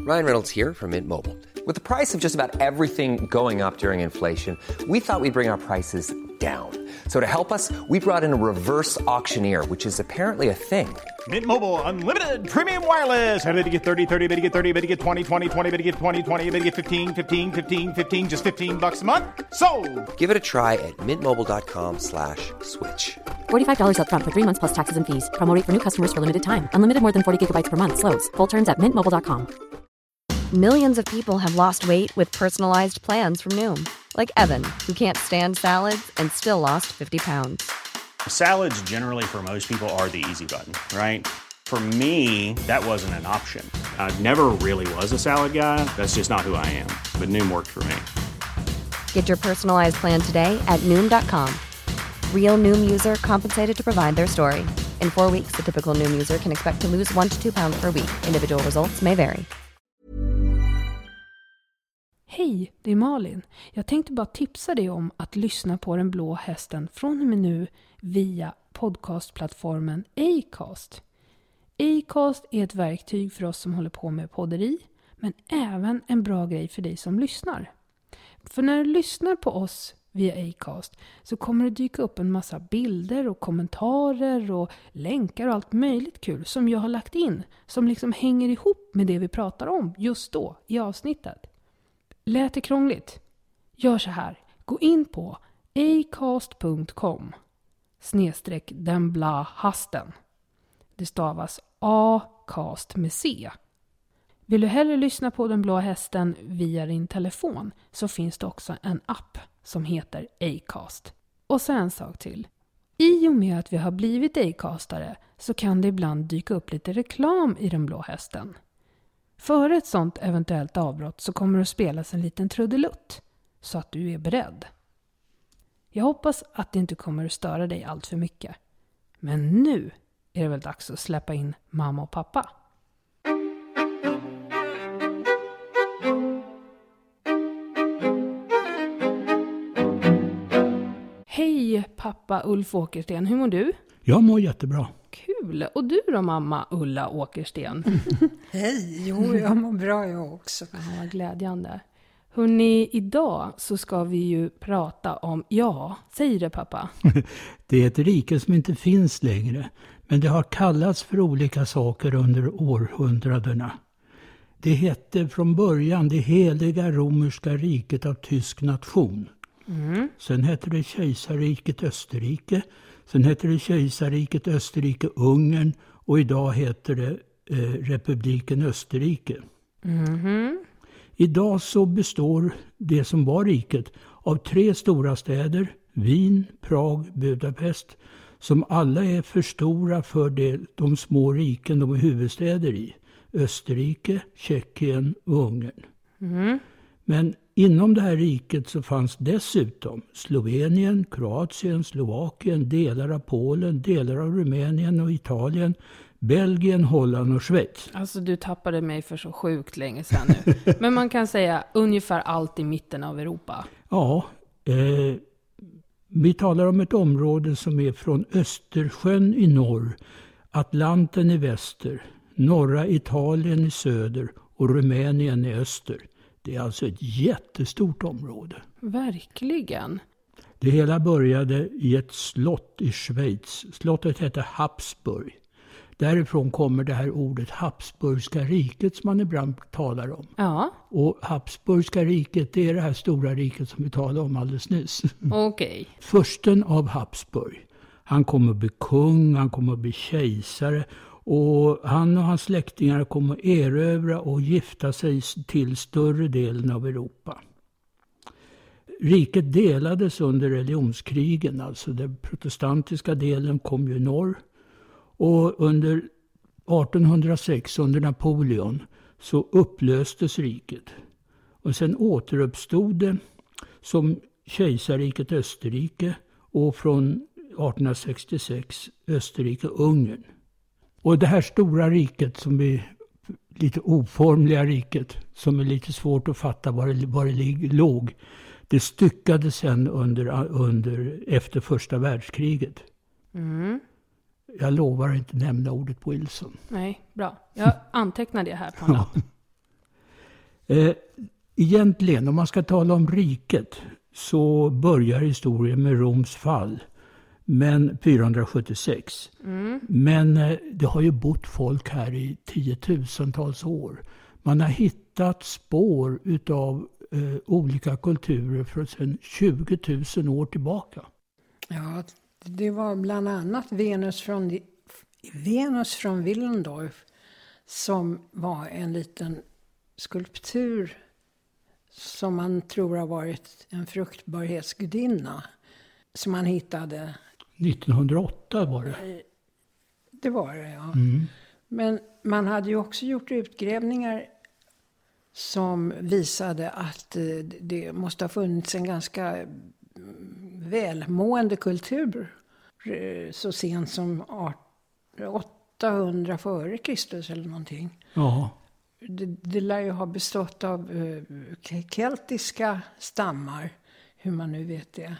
Ryan Reynolds here from Mint Mobile. With the price of just about everything going up during inflation, we thought we'd bring our prices down. So to help us, we brought in a reverse auctioneer, which is apparently a thing. Mint Mobile Unlimited Premium Wireless. How to get 30, 30, bit to get 30, bit to get 20, 20, 20, bit to get 20, 20, bit to get 15, 15, 15, 15, just $15 a month? Sold! Give it a try at mintmobile.com/switch. $45 up front for 3 months plus taxes and fees. Promo rate for new customers for limited time. Unlimited more than 40 gigabytes per month. Slows full terms at mintmobile.com. Millions of people have lost weight with personalized plans from Noom. Like Evan, who can't stand salads and still lost 50 pounds. Salads generally for most people are the easy button, right? For me, that wasn't an option. I never really was a salad guy. That's just not who I am. But Noom worked for me. Get your personalized plan today at Noom.com. Real Noom user compensated to provide their story. In 4 weeks, the typical Noom user can expect to lose 1 to 2 pounds per week. Individual results may vary. Hej, det är Malin. Jag tänkte bara tipsa dig om att lyssna på Den blå hästen från och med nu via podcastplattformen Acast. Acast är ett verktyg för oss som håller på med podderi, men även en bra grej för dig som lyssnar. För när du lyssnar på oss via Acast så kommer det dyka upp en massa bilder och kommentarer och länkar och allt möjligt kul som jag har lagt in, som liksom hänger ihop med det vi pratar om just då i avsnittet. Lät det krångligt? Gör så här. Gå in på acast.com/denblahasten. Det stavas A-cast med C. Vill du hellre lyssna på Den blå hästen via din telefon så finns det också en app som heter Acast. Och sen en sak till. I och med att vi har blivit Acastare så kan det ibland dyka upp lite reklam i Den blå hästen. Före ett sånt eventuellt avbrott så kommer det att spelas en liten trudelutt så att du är beredd. Jag hoppas att det inte kommer att störa dig allt för mycket. Men nu är det väl dags att släppa in mamma och pappa. Hej pappa Ulf Åkersten, hur mår du? Jag mår jättebra. Kul. Och du då mamma Ulla Åkersten? Hej, jo jag mår bra jag också. Ja, glädjande. Hörrni, idag så ska vi ju prata om, säg det pappa. Det är ett rike som inte finns längre, men det har kallats för olika saker under århundradena. Det hette från början det heliga romerska riket av tysk nation. Sen hette det kejsarriket Österrike. Sen heter det kejsarriket Österrike-Ungern och idag heter det republiken Österrike. Idag så består det som var riket av 3 stora städer, Wien, Prag, Budapest, som alla är för stora för de små riken de är huvudstäder i. Österrike, Tjeckien och Ungern. Men inom det här riket så fanns dessutom Slovenien, Kroatien, Slovakien, delar av Polen, delar av Rumänien och Italien, Belgien, Holland och Schweiz. Alltså du tappade mig för så sjukt länge sedan nu. Men man kan säga ungefär allt i mitten av Europa. Ja, vi talar om ett område som är från Östersjön i norr, Atlanten i väster, norra Italien i söder och Rumänien i öster. Det är alltså ett jättestort område. Verkligen. Det hela började i ett slott i Schweiz. Slottet hette Habsburg. Därifrån kommer det här ordet Habsburgska riket som man ibland talar om. Ja. Och Habsburgska riket, det är det här stora riket som vi talade om alldeles nyss. Okej. Försten av Habsburg. Han kommer att bli kung, han kommer att bli kejsare. Och han och hans släktingar kommer att erövra och gifta sig till större delen av Europa. Riket delades under religionskrigen, alltså den protestantiska delen kom ju i norr. Och under 1806 under Napoleon så upplöstes riket. Och sen återuppstod det som kejsarriket Österrike och från 1866 Österrike-Ungern. Och det här stora riket som är lite oformliga riket som är lite svårt att fatta var det låg. Det styckades sen efter första världskriget. Jag lovar inte nämna ordet Wilson. Nej, bra. Jag antecknar det här på en lapp. Egentligen, om man ska tala om riket, så börjar historien med Roms fall. Men 476. Men det har ju bott folk här i 10-tusentals år. Man har hittat spår utav olika kulturer från sedan 20 000 år tillbaka. Ja, det var bland annat Venus från Willendorf som var en liten skulptur som man tror har varit en fruktbarhetsgudinna som man hittade. 1908 var det. Det var det, ja. Men man hade ju också gjort utgrävningar som visade att det måste ha funnits en ganska välmående kultur så sent som 800 före Kristus eller någonting. Ja. Det lär ju ha bestått av keltiska stammar, hur man nu vet det.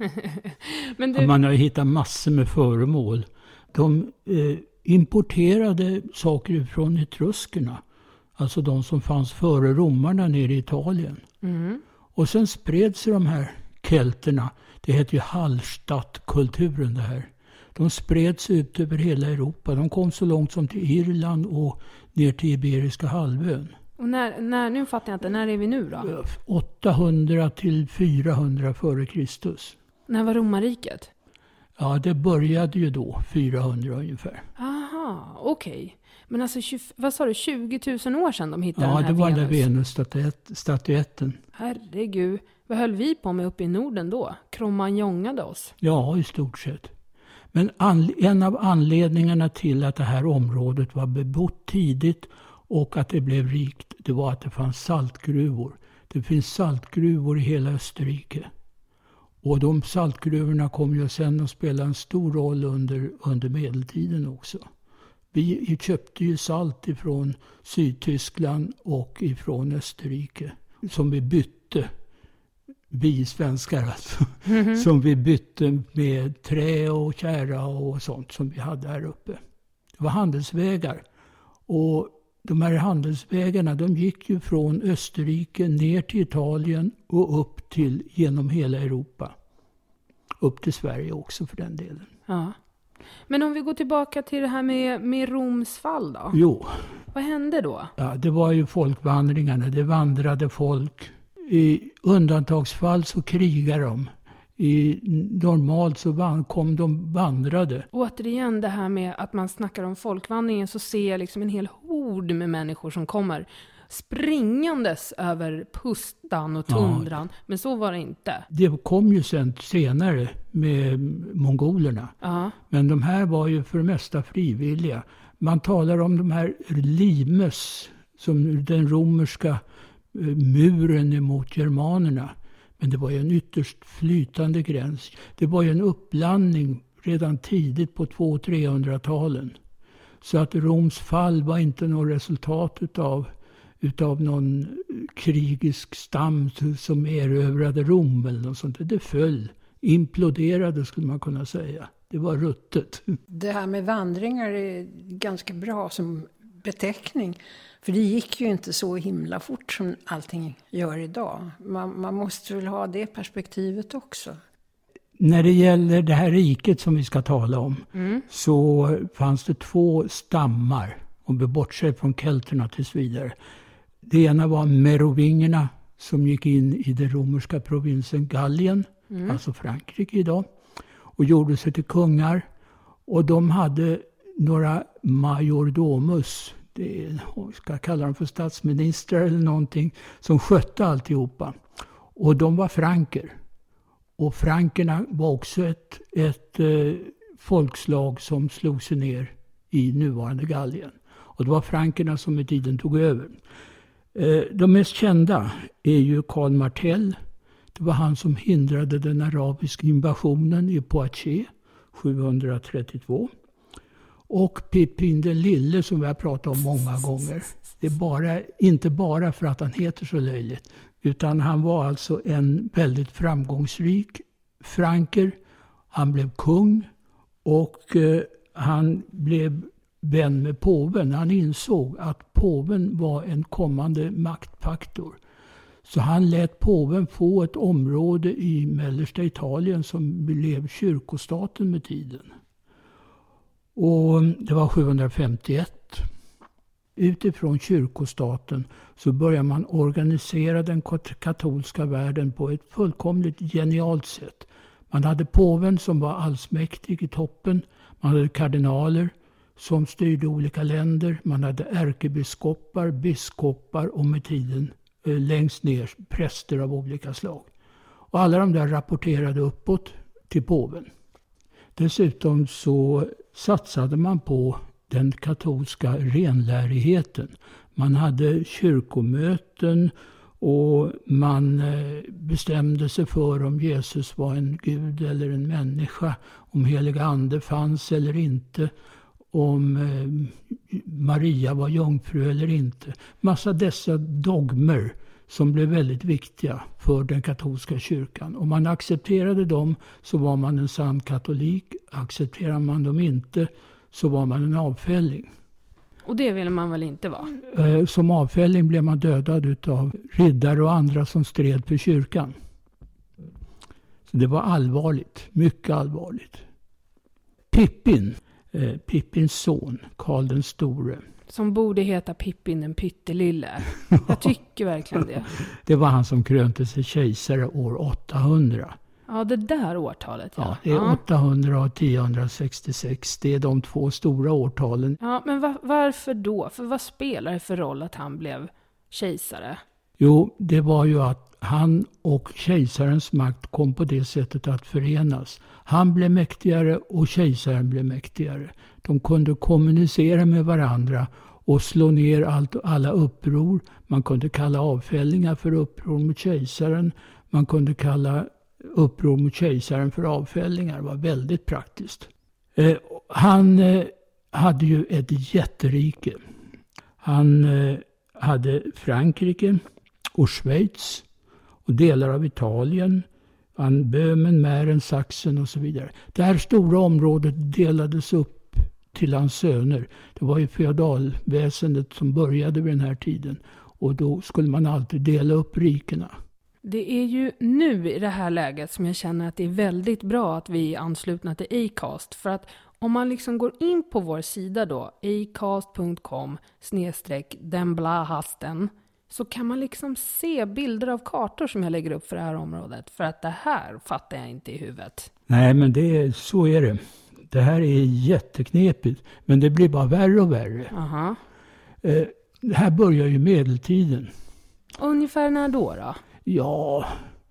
Men Man har hittat massor med föremål. De importerade saker från etruskerna. Alltså de som fanns före romarna nere i Italien. Och sen spreds de här kelterna. Det heter ju Hallstattkulturen det här. De spreds ut över hela Europa. De kom så långt som till Irland och ner till Iberiska halvön. Och nu fattar jag inte, när är vi nu då? 800 till 400 före Kristus. När var romarriket? Ja, det började ju då, 400 ungefär. Aha, okej. Men alltså, vad sa du, 20 000 år sedan de hittade den här Ja, det var Venus? den Venus-statyetten. Herregud, vad höll vi på med uppe i Norden då? Kromanjongade oss? Ja, i stort sett. Men en av anledningarna till att det här området var bebott tidigt och att det blev rikt, det var att det fanns saltgruvor. Det finns saltgruvor i hela Österrike. Och de saltgruvorna kom ju sen att spela en stor roll under medeltiden också. Vi köpte ju salt ifrån Sydtyskland och ifrån Österrike som vi bytte. Vi svenskar alltså. Som vi bytte med trä och kära och sånt som vi hade här uppe. Det var handelsvägar. Och de här handelsvägarna, de gick ju från Österrike ner till Italien och upp till genom hela Europa. Upp till Sverige också för den delen. Ja. Men om vi går tillbaka till det här med Roms fall då? Jo. Vad hände då? Ja, det var ju folkvandringarna. Det vandrade folk. I undantagsfall så krigade de. Normalt så kom de vandrade. Återigen det här med att man snackar om folkvandringen, så ser jag liksom en hel hord med människor som kommer springandes över pustan och tundran. Ja. Men så var det inte. Det kom ju sen senare med mongolerna. Ja. Men de här var ju för det mesta frivilliga. Man talar om de här limes, som den romerska muren emot germanerna. Men det var ju en ytterst flytande gräns. Det var ju en uppblandning redan tidigt på 200-300-talen. Så att Roms fall var inte något resultat utav någon krigisk stam som erövrade Rom eller något sånt. Det föll, imploderade skulle man kunna säga. Det var ruttet. Det här med vandringar är ganska bra som beteckning. För det gick ju inte så himla fort som allting gör idag. Man måste väl ha det perspektivet också. När det gäller det här riket som vi ska tala om så fanns det 2 stammar. Om vi bortser från kelterna tills vidare. Det ena var merovingerna som gick in i den romerska provinsen Gallien. Alltså Frankrike idag. Och gjorde sig till kungar. Och de hade några majordomus. Jag ska kalla dem för statsministrar eller någonting. Som skötte alltihopa. Och de var franker. Och frankerna var också ett folkslag som slog sig ner i nuvarande Gallien. Och det var frankerna som med tiden tog över. De mest kända är ju Karl Martel. Det var han som hindrade den arabiska invasionen i Poitiers 732. Och Pippin den lille som vi har pratat om många gånger. Det är inte bara för att han heter så löjligt. Utan han var alltså en väldigt framgångsrik franker. Han blev kung och han blev vän med påven. Han insåg att påven var en kommande maktfaktor. Så han lät påven få ett område i mellersta Italien som blev kyrkostaten med tiden. Och det var 751. Utifrån kyrkostaten så börjar man organisera den katolska världen på ett fullkomligt genialt sätt. Man hade påven som var allsmäktig i toppen. Man hade kardinaler som styrde olika länder. Man hade ärkebiskopar, biskopar och med tiden längst ner präster av olika slag. Och alla de där rapporterade uppåt till påven. Dessutom så satsade man på den katolska renlärigheten. Man hade kyrkomöten och man bestämde sig för om Jesus var en gud eller en människa, om heliga ande fanns eller inte, om Maria var jungfru eller inte. Massa dessa dogmer som blev väldigt viktiga för den katolska kyrkan. Om man accepterade dem så var man en sann katolik. Accepterar man dem inte så var man en avfälling. Och det ville man väl inte vara? Som avfälling blev man dödad av riddare och andra som stred för kyrkan. Så det var allvarligt, mycket allvarligt. Pippins son, Karl den store. Som borde heta Pippin den pyttelille. Jag tycker verkligen det. Det var han som krönte sig kejsare år 800. Ja, det där årtalet. Ja, det är 800 och 1066. Det är de två stora årtalen. Ja, men varför då? För vad spelar det för roll att han blev kejsare? Jo, det var ju att han och kejsarens makt kom på det sättet att förenas. Han blev mäktigare och kejsaren blev mäktigare. De kunde kommunicera med varandra och slå ner alla uppror. Man kunde kalla avfällningar för uppror mot kejsaren. Man kunde kalla uppror mot kejsaren för avfällningar. Det var väldigt praktiskt. Han hade ju ett jätterike. Han hade Frankrike och Schweiz och delar av Italien. Böhmen, Mähren, Sachsen och så vidare. Det här stora området delades upp till hans söner. Det var ju feodalväsendet som började vid den här tiden. Och då skulle man alltid dela upp rikena. Det är ju nu i det här läget som jag känner att det är väldigt bra att vi är anslutna till Acast. För att om man liksom går in på vår sida då, acast.com/denblahasten, så kan man liksom se bilder av kartor som jag lägger upp för det här området. För att det här fattar jag inte i huvudet. Nej, men så är det. Det här är jätteknepigt. Men det blir bara värre och värre. Aha. Det här börjar ju medeltiden. Ungefär när då? Ja,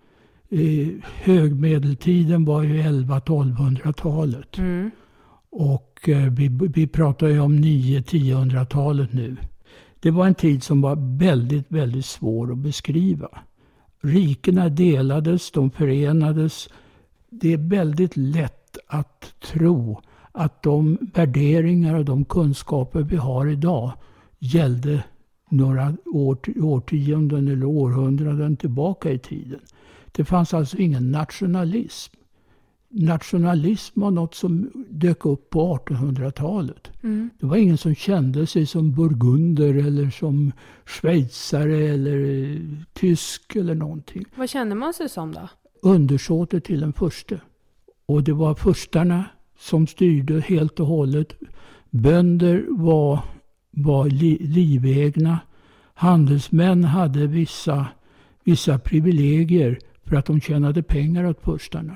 högmedeltiden var ju 1100-1200-talet. Mm. Och vi pratar ju om 900-1000-talet nu. Det var en tid som var väldigt, väldigt svår att beskriva. Rikena delades, de förenades. Det är väldigt lätt att tro att de värderingar och de kunskaper vi har idag gällde några årtionden eller århundraden tillbaka i tiden. Det fanns alltså ingen nationalism. Nationalism var något som dök upp på 1800-talet. Mm. Det var ingen som kände sig som burgunder eller som schweizare eller tysk eller någonting. Vad kände man sig som då? Undersåte till den första. Och det var förstarna som styrde helt och hållet. Bönder var livegna. Handelsmän hade vissa privilegier för att de tjänade pengar åt förstarna.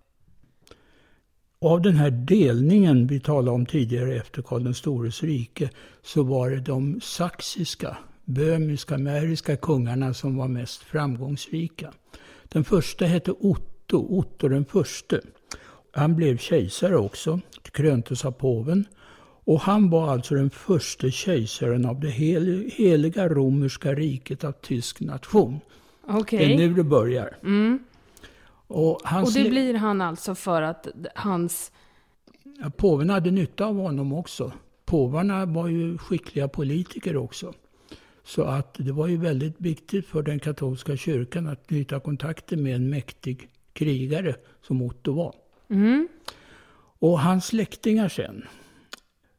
Av den här delningen vi talade om tidigare efter Karl den stores rike så var det de saxiska, böhmiska, mähriska kungarna som var mest framgångsrika. Den första hette Otto den förste. Han blev kejsare också, kröntes av påven. Och han var alltså den första kejsaren av det heliga romerska riket av tysk nation. Okej. Det är nu det börjar. Mm. Och det blir han alltså för att hans... Ja, påven hade nytta av honom också. Påvarna var ju skickliga politiker också. Så att det var ju väldigt viktigt för den katolska kyrkan att knyta kontakter med en mäktig krigare som Otto var. Mm. Och hans släktingar sen,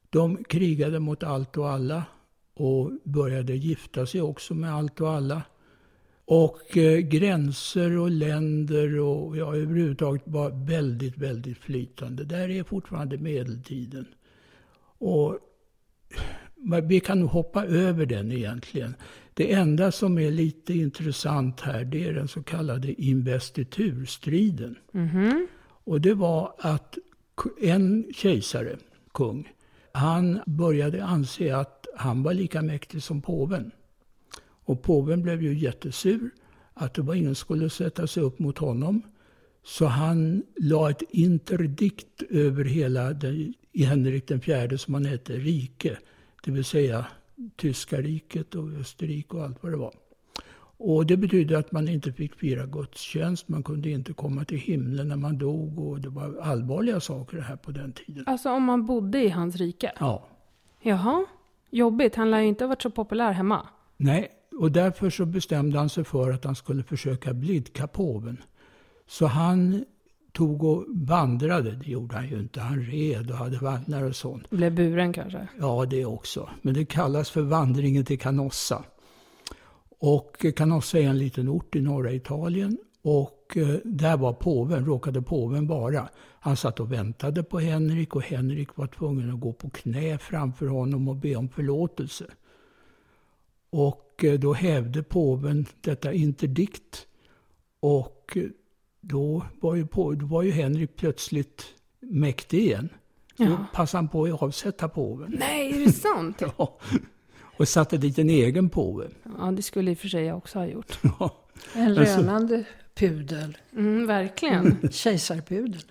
De krigade mot allt och alla och började gifta sig också med allt och alla. Och gränser och länder och överhuvudtaget var väldigt, väldigt flytande. Där är fortfarande medeltiden. Och vi kan nog hoppa över den egentligen. Det enda som är lite intressant här, det är den så kallade investiturstriden. Mm-hmm. Och det var att en kejsare, kung, han började anse att han var lika mäktig som påven. Och påven blev ju jättesur att det var ingen som skulle sätta sig upp mot honom. Så han la ett interdikt över hela i Henrik den fjärde som han hette, rike. Det vill säga Tyska riket och Österrike och allt vad det var. Och det betyder att man inte fick fira gudstjänst. Man kunde inte komma till himlen när man dog. Och det var allvarliga saker det här på den tiden. Alltså om man bodde i hans rike? Ja. Jaha, jobbigt. Han lär ju inte ha varit så populär hemma. Nej, och därför så bestämde han sig för att han skulle försöka blidka påven. Så han tog och vandrade. Det gjorde han ju inte. Han red och hade vagnar och sånt. Blev buren kanske? Ja, det också. Men det kallas för vandringen till Canossa. Och Canossa är en liten ort i norra Italien. Och där var råkade påven vara. Han satt och väntade på Henrik. Och Henrik var tvungen att gå på knä framför honom och be om förlåtelse. Och då hävde påven detta interdikt. Och då var ju Henrik plötsligt mäktig igen. Då passade han på att avsätta påven. Nej, är det sant? Ja. Och satte dit en egen påve. Ja, det skulle i och för sig jag också ha gjort. Ja. En rönande pudel. Verkligen. Kejsarpudel.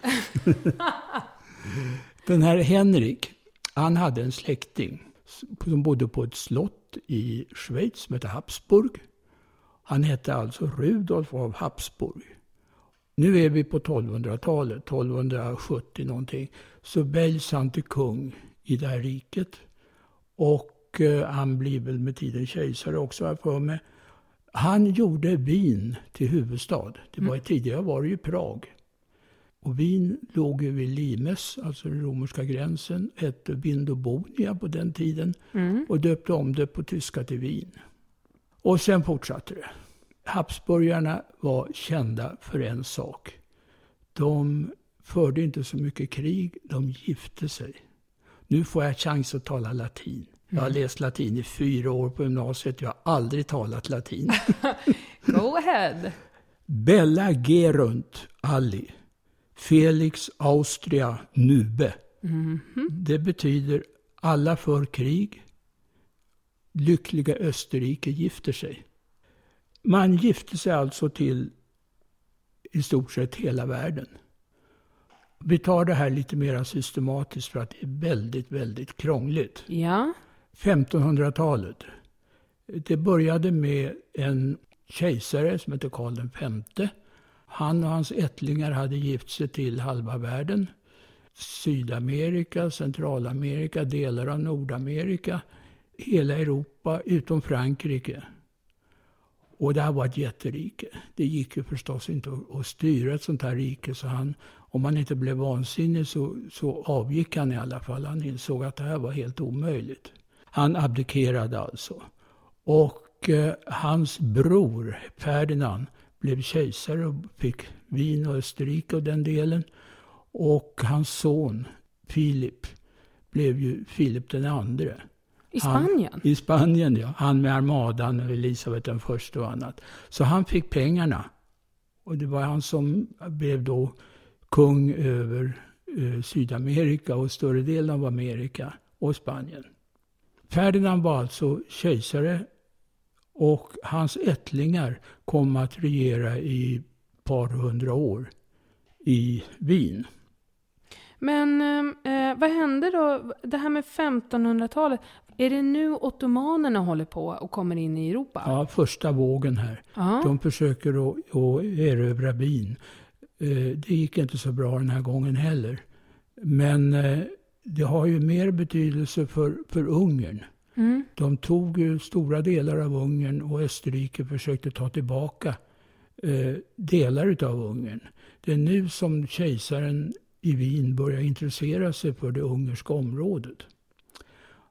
Den här Henrik, han hade en släkting som bodde på ett slott i Schweiz som hette Habsburg. Han hette alltså Rudolf av Habsburg. Nu är vi på 1200-talet, 1270 någonting. Så väljs han till kung i det här riket. Och han blir väl med tiden kejsare också här för mig. Han gjorde Wien till huvudstad. Tidigare var det ju Prag. Och Wien låg ju vid Limes, alltså den romerska gränsen. Hette Vindobonia på den tiden. Och döpte om det på tyska till Wien. Och sen fortsatte det. Habsburgarna var kända för en sak. De förde inte så mycket krig, de gifte sig. Nu får jag chans att tala latin. Jag har läst latin i 4 år på gymnasiet. Jag har aldrig talat latin. Go ahead. Bella gerunt alli. Felix Austria nube. Det betyder alla för krig. Lyckliga Österrike gifter sig. Man gifte sig alltså till i stort sett hela världen. Vi tar det här lite mer systematiskt för att det är väldigt, väldigt krångligt. Ja. 1500-talet. Det började med en kejsare som heter Karl V. Han och hans ättlingar hade gift sig till halva världen. Sydamerika, Centralamerika, delar av Nordamerika. Hela Europa utom Frankrike. Och det här var ett jätterike. Det gick ju förstås inte att styra ett sånt här rike. Så om han inte blev vansinnig så avgick han i alla fall. Han insåg att det här var helt omöjligt. Han abdikerade alltså. Och hans bror Ferdinand blev kejsare och fick Wien och Österrike och den delen. Och hans son Filip blev ju Filip den andre. I Spanien? I Spanien, ja. Han med armadan och Elisabeth den första och annat. Så han fick pengarna. Och det var han som blev då kung över Sydamerika och större delen av Amerika och Spanien. Ferdinand var alltså kejsare och hans ättlingar kom att regera i ett par 100 år i Wien. Men vad hände då? Det här med 1500-talet. Är det nu ottomanerna håller på och kommer in i Europa? Ja, första vågen här. Aha. De försöker att erövra Wien. Det gick inte så bra den här gången heller. Men det har ju mer betydelse för Ungern. De tog ju stora delar av Ungern och Österrike försökte ta tillbaka delar av Ungern. Det är nu som kejsaren i Wien börjar intressera sig för det ungerska området.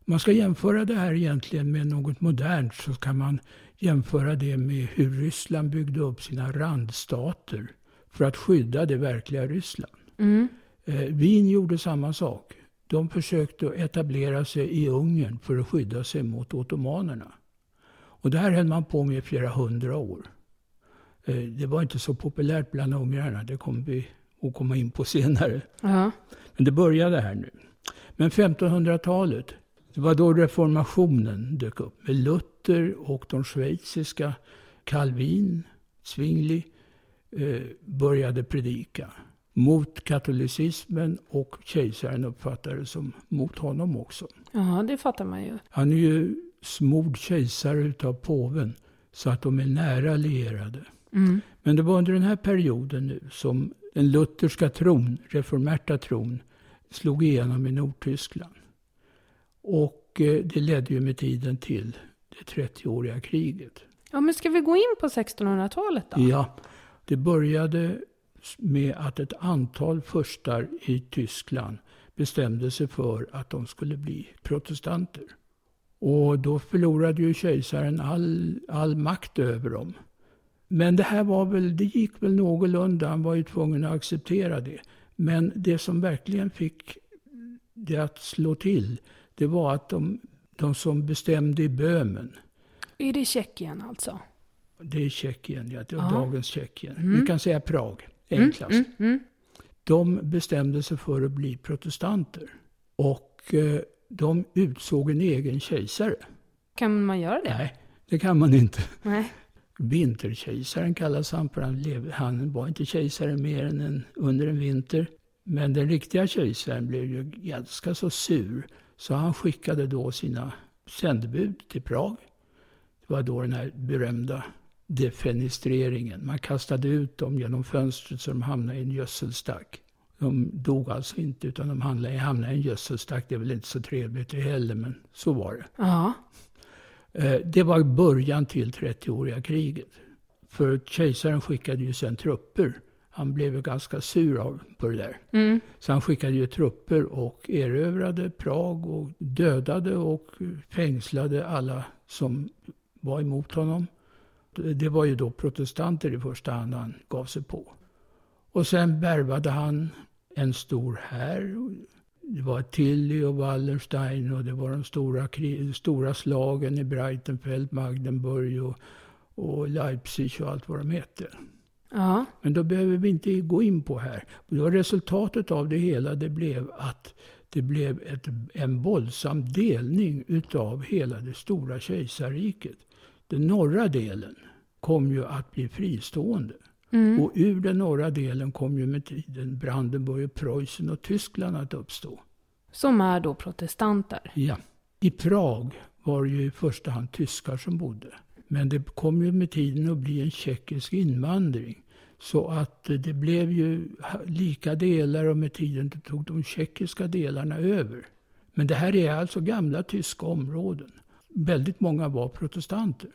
man ska jämföra det här egentligen med något modernt, så kan man jämföra det med hur Ryssland byggde upp sina randstater för att skydda det verkliga Ryssland. Wien gjorde samma sak. De försökte etablera sig i Ungern för att skydda sig mot ottomanerna. Och det här höll man på med i flera 100 år. Det var inte så populärt bland ungrarna, det kommer vi att komma in på senare. Men det började här nu. Men 1500-talet, det var då reformationen dök upp. Med Luther och de schweiziska Calvin, Zwingli började predika mot katolicismen, och kejsaren uppfattade det som mot honom också. Ja, det fattar man ju. Han är ju smord kejsare utav påven, så att de är nära allierade. Men det var under den här perioden nu som den lutherska tron, reformerta tron, slog igenom i Nordtyskland. Och det ledde ju med tiden till det 30-åriga kriget. Ja, men ska vi gå in på 1600-talet då? Ja, det började med att ett antal furstar i Tyskland bestämde sig för att de skulle bli protestanter. Och då förlorade ju kejsaren all makt över dem. Men det gick väl någorlunda, han var ju tvungen att acceptera det. Men det som verkligen fick det att slå till, det var att de som bestämde i Böhmen. Är det Tjeckien alltså? Det är Tjeckien, ja, det är dagens Tjeckien. Vi kan säga Prag, enklast. De bestämde sig för att bli protestanter. Och de utsåg en egen kejsare. Kan man göra det? Nej, det kan man inte. Nej. Vinterkejsaren kallas han, för han var inte kejsare mer än under en vinter. Men den riktiga kejsaren blev ju ganska så sur, så han skickade då sina sändebud till Prag. Det var då den här berömda defenestreringen. Man kastade ut dem genom fönstret så de hamnade i en gödselstack. De dog alltså inte, utan de hamnade i en gödselstack. Det är väl inte så trevligt det heller, men så var det. Ja. Det var början till 30-åriga kriget. För kejsaren skickade ju sen trupper. Han blev ju ganska sur på det där. Så han skickade ju trupper och erövrade Prag och dödade och fängslade alla som var emot honom. Det var ju då protestanter i första hand han gav sig på. Och sen värvade han en stor här. Det var Tilly och Wallenstein, och det var de stora slagen i Breitenfeld, Magdeburg och Leipzig och allt vad de hette. Ja. Men då behöver vi inte gå in på här. Det var resultatet av det hela, det blev att det blev en våldsam delning utav hela det stora kejsarriket. Den norra delen kom ju att bli fristående. Och ur den norra delen kom ju med tiden Brandenburg, Preussen och Tyskland att uppstå. Som är då protestanter? Ja. I Prag var det ju i första hand tyskar som bodde. Men det kom ju med tiden att bli en tjeckisk invandring. Så att det blev ju lika delar, och med tiden tog de tjeckiska delarna över. Men det här är alltså gamla tyska områden. Väldigt många var protestanter.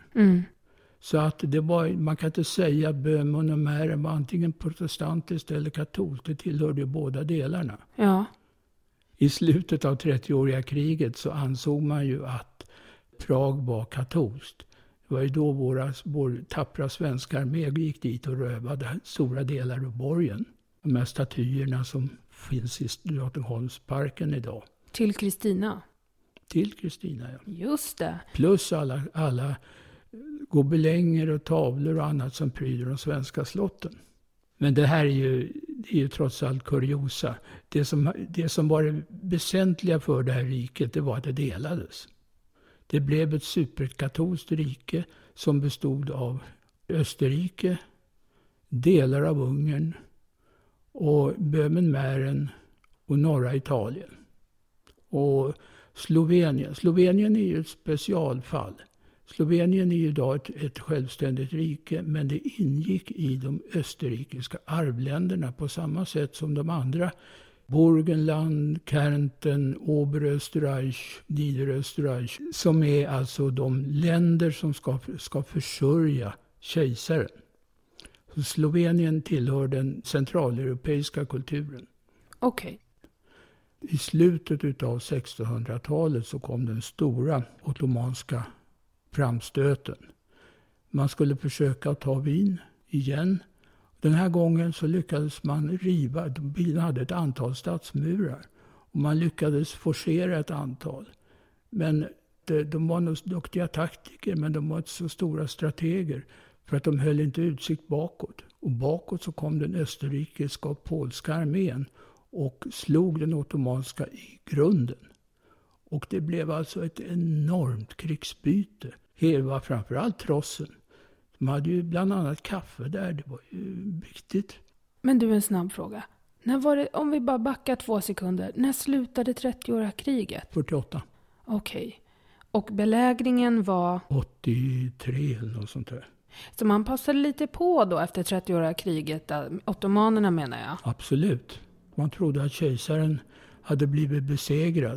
Så att det var, man kan inte säga att Böhmen och Mähren var antingen protestantiskt eller katolskt. Det tillhörde ju båda delarna. Ja. I slutet av 30-åriga kriget så ansåg man ju att Prag var katolskt. Det var ju då vår tappra svenska armé gick dit och rövade stora delar av borgen. De här statyerna som finns i Drottningholmsparken idag. Till Kristina? Till Kristina, ja. Just det. Plus alla gobelänger och tavlor och annat som pryder de svenska slotten. Men det här är ju trots allt kuriosa. Det som var det väsentliga för det här riket, det var att det delades. Det blev ett superkatolskt rike som bestod av Österrike, delar av Ungern och Böhmen, Mähren och norra Italien. Och Slovenien är ju ett specialfall. Slovenien är ju idag ett självständigt rike, men det ingick i de österrikiska arvländerna på samma sätt som de andra. Burgenland, Kärnten, Oberösterreich, Niederösterreich, som är alltså de länder som ska försörja kejsaren. Så Slovenien tillhör den centraleuropeiska kulturen. Okej. I slutet av 1600-talet så kom den stora ottomanska framstöten. Man skulle försöka ta Wien igen. Den här gången så lyckades man riva, de hade ett antal stadsmurar. Och man lyckades forcera ett antal. Men de var nog duktiga taktiker, men de var inte så stora strateger. För att de höll inte utsikt bakåt. Och bakåt så kom den österrikiska och polska armén och slog den ottomanska i grunden. Och det blev alltså ett enormt krigsbyte. Det var framförallt trossen. De hade ju bland annat kaffe där, det var ju viktigt. Men du, en snabb fråga. När var det, om vi bara backar 2 sekunder, när slutade 30-åriga kriget? 48. Okej. Och belägringen var? 83 eller något sånt där. Så man passade lite på då efter 30-åriga kriget, ottomanerna menar jag? Absolut. Man trodde att kejsaren hade blivit besegrad.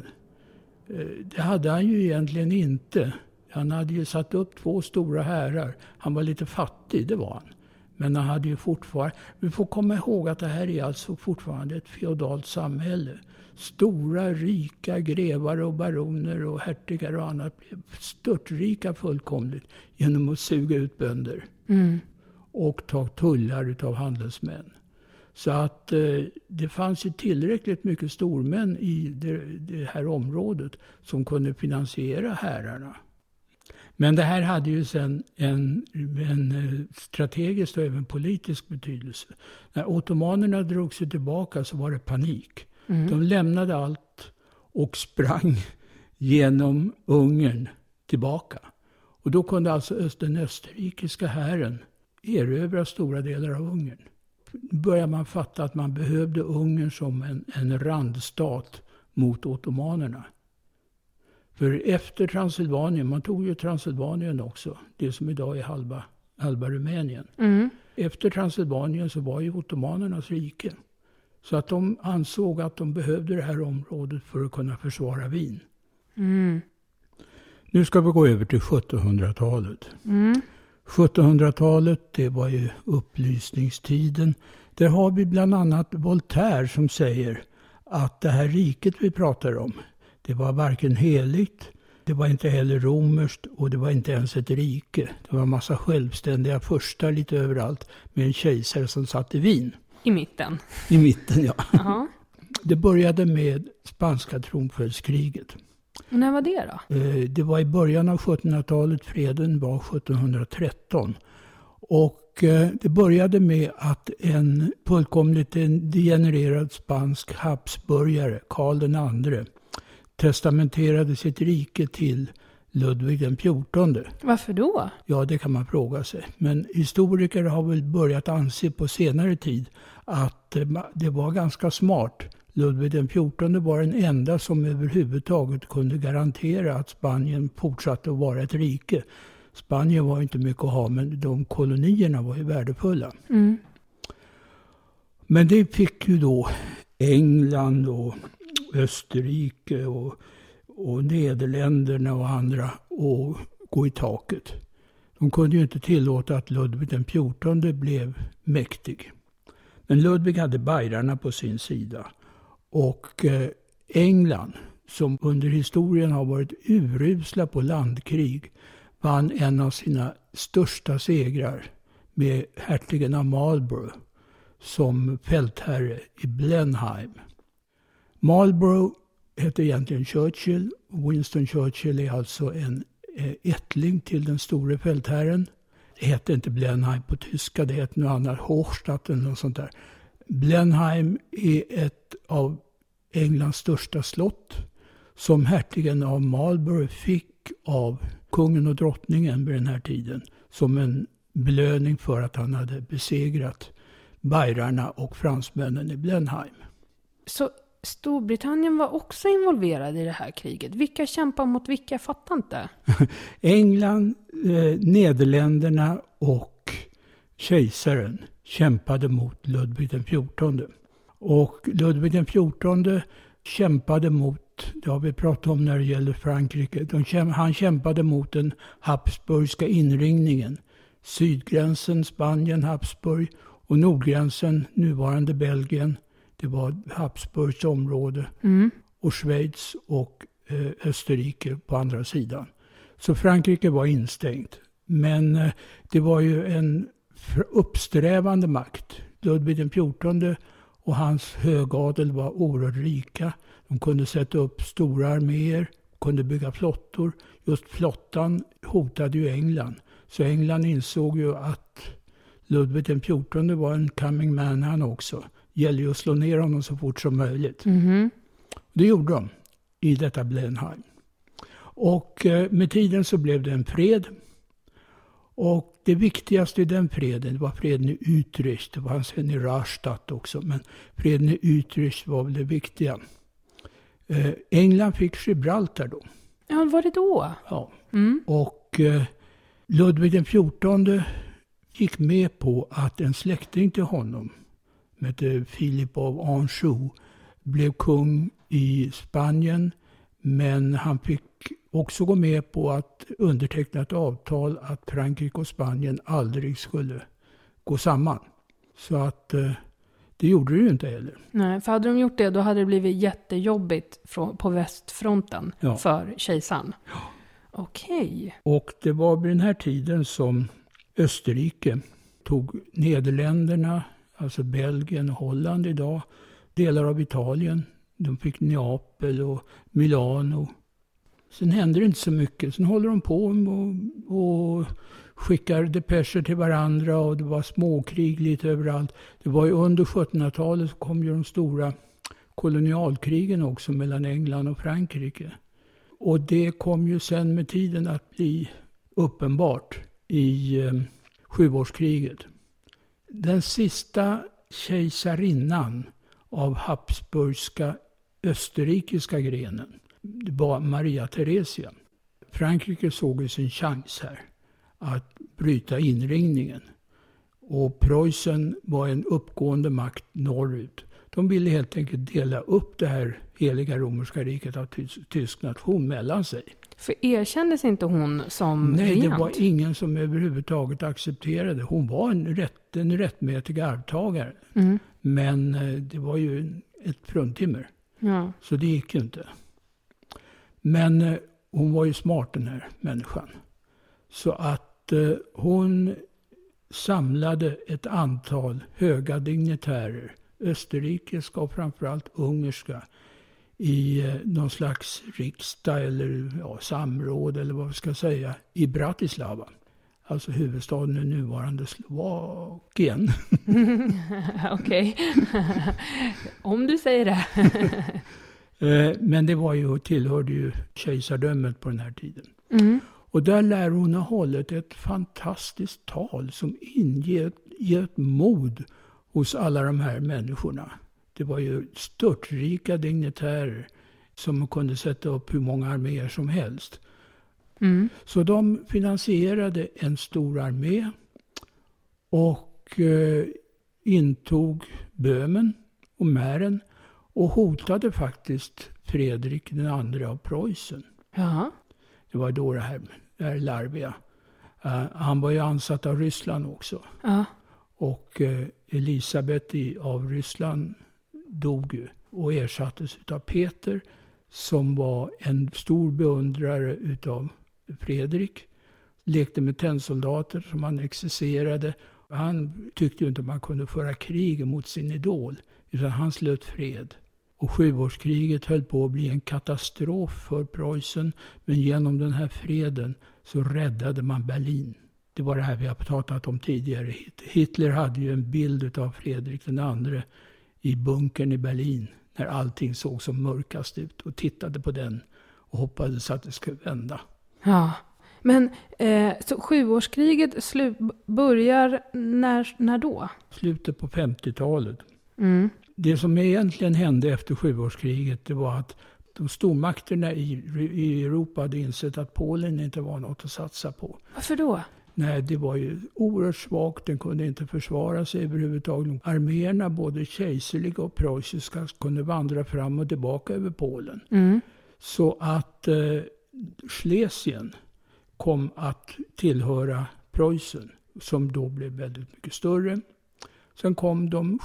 Det hade han ju egentligen inte. Han hade ju satt upp 2 stora härar. Han var lite fattig, det var han. Men han hade ju fortfarande... Vi får komma ihåg att det här är alltså fortfarande ett feodalt samhälle. Stora, rika grevar och baroner och hertigar och annat blev störtrika fullkomligt genom att suga ut bönder. Och ta tullar utav handelsmän. Så att det fanns ju tillräckligt mycket stormän i det här området som kunde finansiera härarna. Men det här hade ju sen en strategisk och även politisk betydelse. När ottomanerna drog sig tillbaka så var det panik. De lämnade allt och sprang genom Ungern tillbaka. Och då kunde alltså den österrikiska hären erövra stora delar av Ungern. Började man fatta att man behövde Ungern som en randstat mot ottomanerna. För efter Transylvanien, man tog ju Transylvanien också, det som idag är halva Rumänien. Efter Transylvanien så var ju ottomanernas rike. Så att de ansåg att de behövde det här området för att kunna försvara Wien. Nu ska vi gå över till 1700-talet. 1700-talet, det var ju upplysningstiden. Där har vi bland annat Voltaire som säger att det här riket vi pratar om, det var varken heligt, det var inte heller romerskt och det var inte ens ett rike. Det var en massa självständiga furstar lite överallt med en kejsare som satt i Wien. I mitten? I mitten, ja. Aha. Det började med spanska tronföljdskriget. Och när var det då? Det var i början av 1700-talet, freden var 1713. Och det började med att en fullkomligt degenererad spansk habsburgare, Karl II, testamenterade sitt rike till Ludvig den 14. Varför då? Ja, det kan man fråga sig. Men historiker har väl börjat anse på senare tid att det var ganska smart. Ludvig den 14 var den enda som överhuvudtaget kunde garantera att Spanien fortsatte att vara ett rike. Spanien var inte mycket att ha, men de kolonierna var ju värdefulla. Men det fick ju då England och Österrike och Nederländerna och andra att gå i taket. De kunde ju inte tillåta att Ludvig den 14 blev mäktig. Men Ludvig hade bajrarna på sin sida. Och England, som under historien har varit urusla på landkrig, vann en av sina största segrar med hertigen av Marlborough som fältherre i Blenheim. Marlborough hette egentligen Churchill. Winston Churchill är alltså en ättling till den store fältherren. Det hette inte Blenheim på tyska, det hette något annat, Hochstadt eller något sånt där. Blenheim är ett av Englands största slott som hertigen av Marlborough fick av kungen och drottningen vid den här tiden som en belöning för att han hade besegrat bajrarna och fransmännen i Blenheim. Så Storbritannien var också involverad i det här kriget. Vilka kämpar mot vilka? Jag fattar inte. England, Nederländerna och kejsaren kämpade mot Ludvig den 14. Och Ludvig den 14 kämpade mot, det har vi pratat om när det gäller Frankrike, han kämpade mot den habsburgska inringningen. Sydgränsen Spanien, Habsburg och nordgränsen nuvarande Belgien, Det var Habsburgs område och Schweiz och Österrike på andra sidan. Så Frankrike var instängt. Men det var ju en uppsträvande makt. Ludvig XIV och hans högadel var oerhört rika. De kunde sätta upp stora arméer, kunde bygga flottor. Just flottan hotade ju England. Så England insåg ju att Ludvig XIV var en coming man han också. Gällde ju att slå ner honom så fort som möjligt. Det gjorde de i detta Blenheim. Och med tiden så blev det en fred. Och det viktigaste i den freden var freden i Utrecht. Det var sen i Rastatt också. Men freden i Utrecht var väl det viktiga. England fick Gibraltar då. Ja, var det då? Ja. Och Ludvig XIV gick med på att en släkting till honom, som hette Philip av Anjou, blev kung i Spanien. Men han fick också gå med på att underteckna ett avtal att Frankrike och Spanien aldrig skulle gå samman. Så att det gjorde det ju inte heller. Nej, för hade de gjort det då hade det blivit jättejobbigt på västfronten för kejsaren. Ja. Okej. Och det var vid den här tiden som Österrike tog Nederländerna, alltså Belgien och Holland idag, delar av Italien. De fick Neapel och Milano. Sen händer det inte så mycket. Sen håller de på och skickar depescher till varandra och det var småkrig lite överallt. Det var ju under 1700-talet så kom ju de stora kolonialkrigen också mellan England och Frankrike. Och det kom ju sen med tiden att bli uppenbart i sjuårskriget. Den sista kejsarinnan av habsburgska österrikiska grenen, det var Maria Theresia. Frankrike såg ju sin chans här att bryta inringningen. Och Preussen var en uppgående makt norrut. De ville helt enkelt dela upp det här heliga romerska riket av tysk nation mellan sig. För erkändes inte hon som Nej, regent? det var ingen som överhuvudtaget accepterade. Hon var en rättmätig arvtagare. Men det var ju ett fruntimmer. Ja. Så det gick ju inte. Men hon var ju smart den här människan. Så att hon samlade ett antal höga dignitärer, österrikiska och framförallt ungerska, i någon slags riksdag eller samråd eller vad vi ska säga, i Bratislava. Alltså huvudstaden i nuvarande Slovakien. Okej. Om du säger det. Men det var ju, tillhörde ju kejsardömet på den här tiden. Och där lär hon ha hållit ett fantastiskt tal som inger ett mod hos alla de här människorna. Det var ju störtrika dignitärer som kunde sätta upp hur många arméer som helst. Så de finansierade en stor armé och intog Böhmen och Mähren och hotade faktiskt Fredrik den andra av Preussen. Ja. Det var då det här larviga. Han var ju ansatt av Ryssland också. Ja. Och Elisabeth av Ryssland dog ju och ersattes av Peter som var en stor beundrare utav Fredrik. Lekte med tennsoldater som han exercerade. Han tyckte ju inte man kunde föra krig mot sin idol utan han slöt fred. Och sjuårskriget höll på att bli en katastrof för Preussen, men genom den här freden så räddade man Berlin. Det var det här vi har pratat om tidigare. Hitler hade ju en bild av Fredrik den andre i bunkern i Berlin när allting såg som mörkast ut och tittade på den och hoppades att det skulle vända. Ja, men så sjuårskriget börjar när då? Slutet på 50-talet. Det som egentligen hände efter sjuårskriget det var att de stormakterna i Europa hade insett att Polen inte var något att satsa på. Varför då? Nej, det var ju oerhört svagt. Den kunde inte försvara sig överhuvudtaget. Arméerna, både kejserliga och preussiska, kunde vandra fram och tillbaka över Polen. Så att Schlesien kom att tillhöra Preussen, som då blev väldigt mycket större. Sen kom de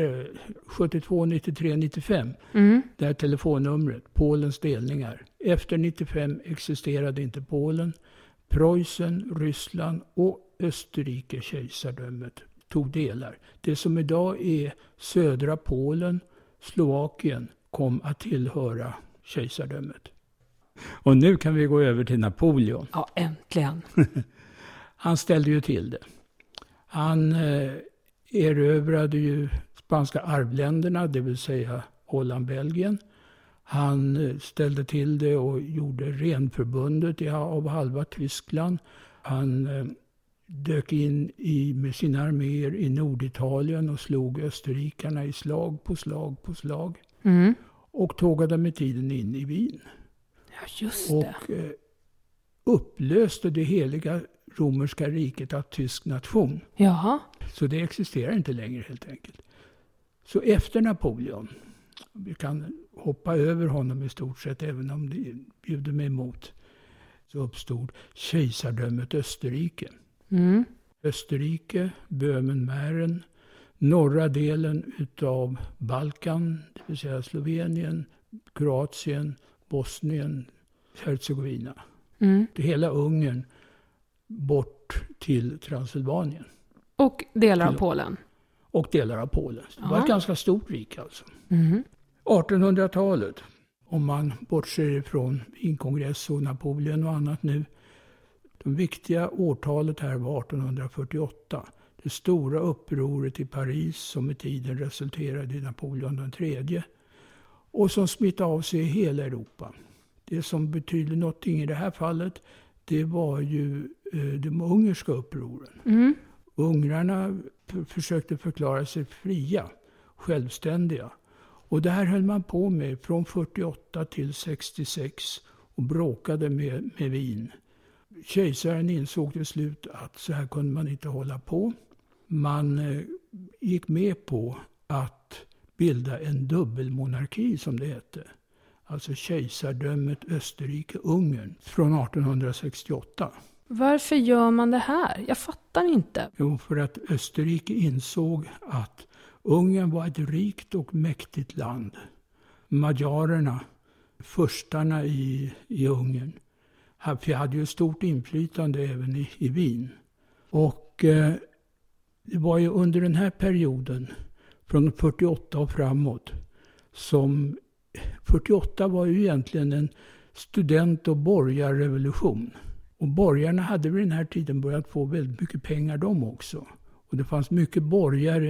72, 93, 95. Det här telefonnumret, Polens delningar. Efter 95 existerade inte Polen. Preussen, Ryssland och Österrike, kejsardömet, tog delar. Det som idag är södra Polen, Slovakien, kom att tillhöra kejsardömet. Och nu kan vi gå över till Napoleon. Ja, äntligen. Han ställde ju till det. Han erövrade ju spanska arvländerna, det vill säga Holland, Belgien. Han ställde till det och gjorde renförbundet av halva Tyskland. Han dök in med sina arméer i Norditalien och slog österrikarna i slag på slag på slag. Och tågade med tiden in i Wien. Ja, just det. Och upplöste det heliga romerska riket av tysk nation. Jaha. Så det existerar inte längre helt enkelt. Så efter Napoleon, vi kan hoppa över honom i stort sett även om det bjuder mig emot, så uppstod kejsardömet Österrike. Österrike, Böhmen-Mähren, norra delen utav Balkan, det vill säga Slovenien, Kroatien, Bosnien, Herzegovina. Det hela Ungern bort till Transylvanien. Och delar av Polen. Och delar av Polen. Det var ett ganska stort rike alltså. 1800-talet, om man bortser från Wienkongress och Napoleon och annat nu. Det viktiga årtalet här var 1848. Det stora upproret i Paris som med tiden resulterade i Napoleon III. Och som smittade av sig i hela Europa. Det som betyder någonting i det här fallet, det var ju de ungerska upproren. Ungrarna försökte förklara sig fria, självständiga. Och det här höll man på med från 48 till 66 och bråkade med Wien. Kejsaren insåg till slut att så här kunde man inte hålla på. Man gick med på att bilda en dubbelmonarki som det hette. Alltså kejsardömet Österrike-Ungern från 1868. Varför gör man det här? Jag fattar inte. Jo, för att Österrike insåg att Ungern var ett rikt och mäktigt land. Magyarerna, furstarna i Ungern, hade ju stort inflytande även i Wien. Och det var ju under den här perioden, från 48 och framåt, som 48 var ju egentligen en student- och borgarrevolution. Och borgarna hade vid den här tiden börjat få väldigt mycket pengar de också. Och det fanns mycket borgare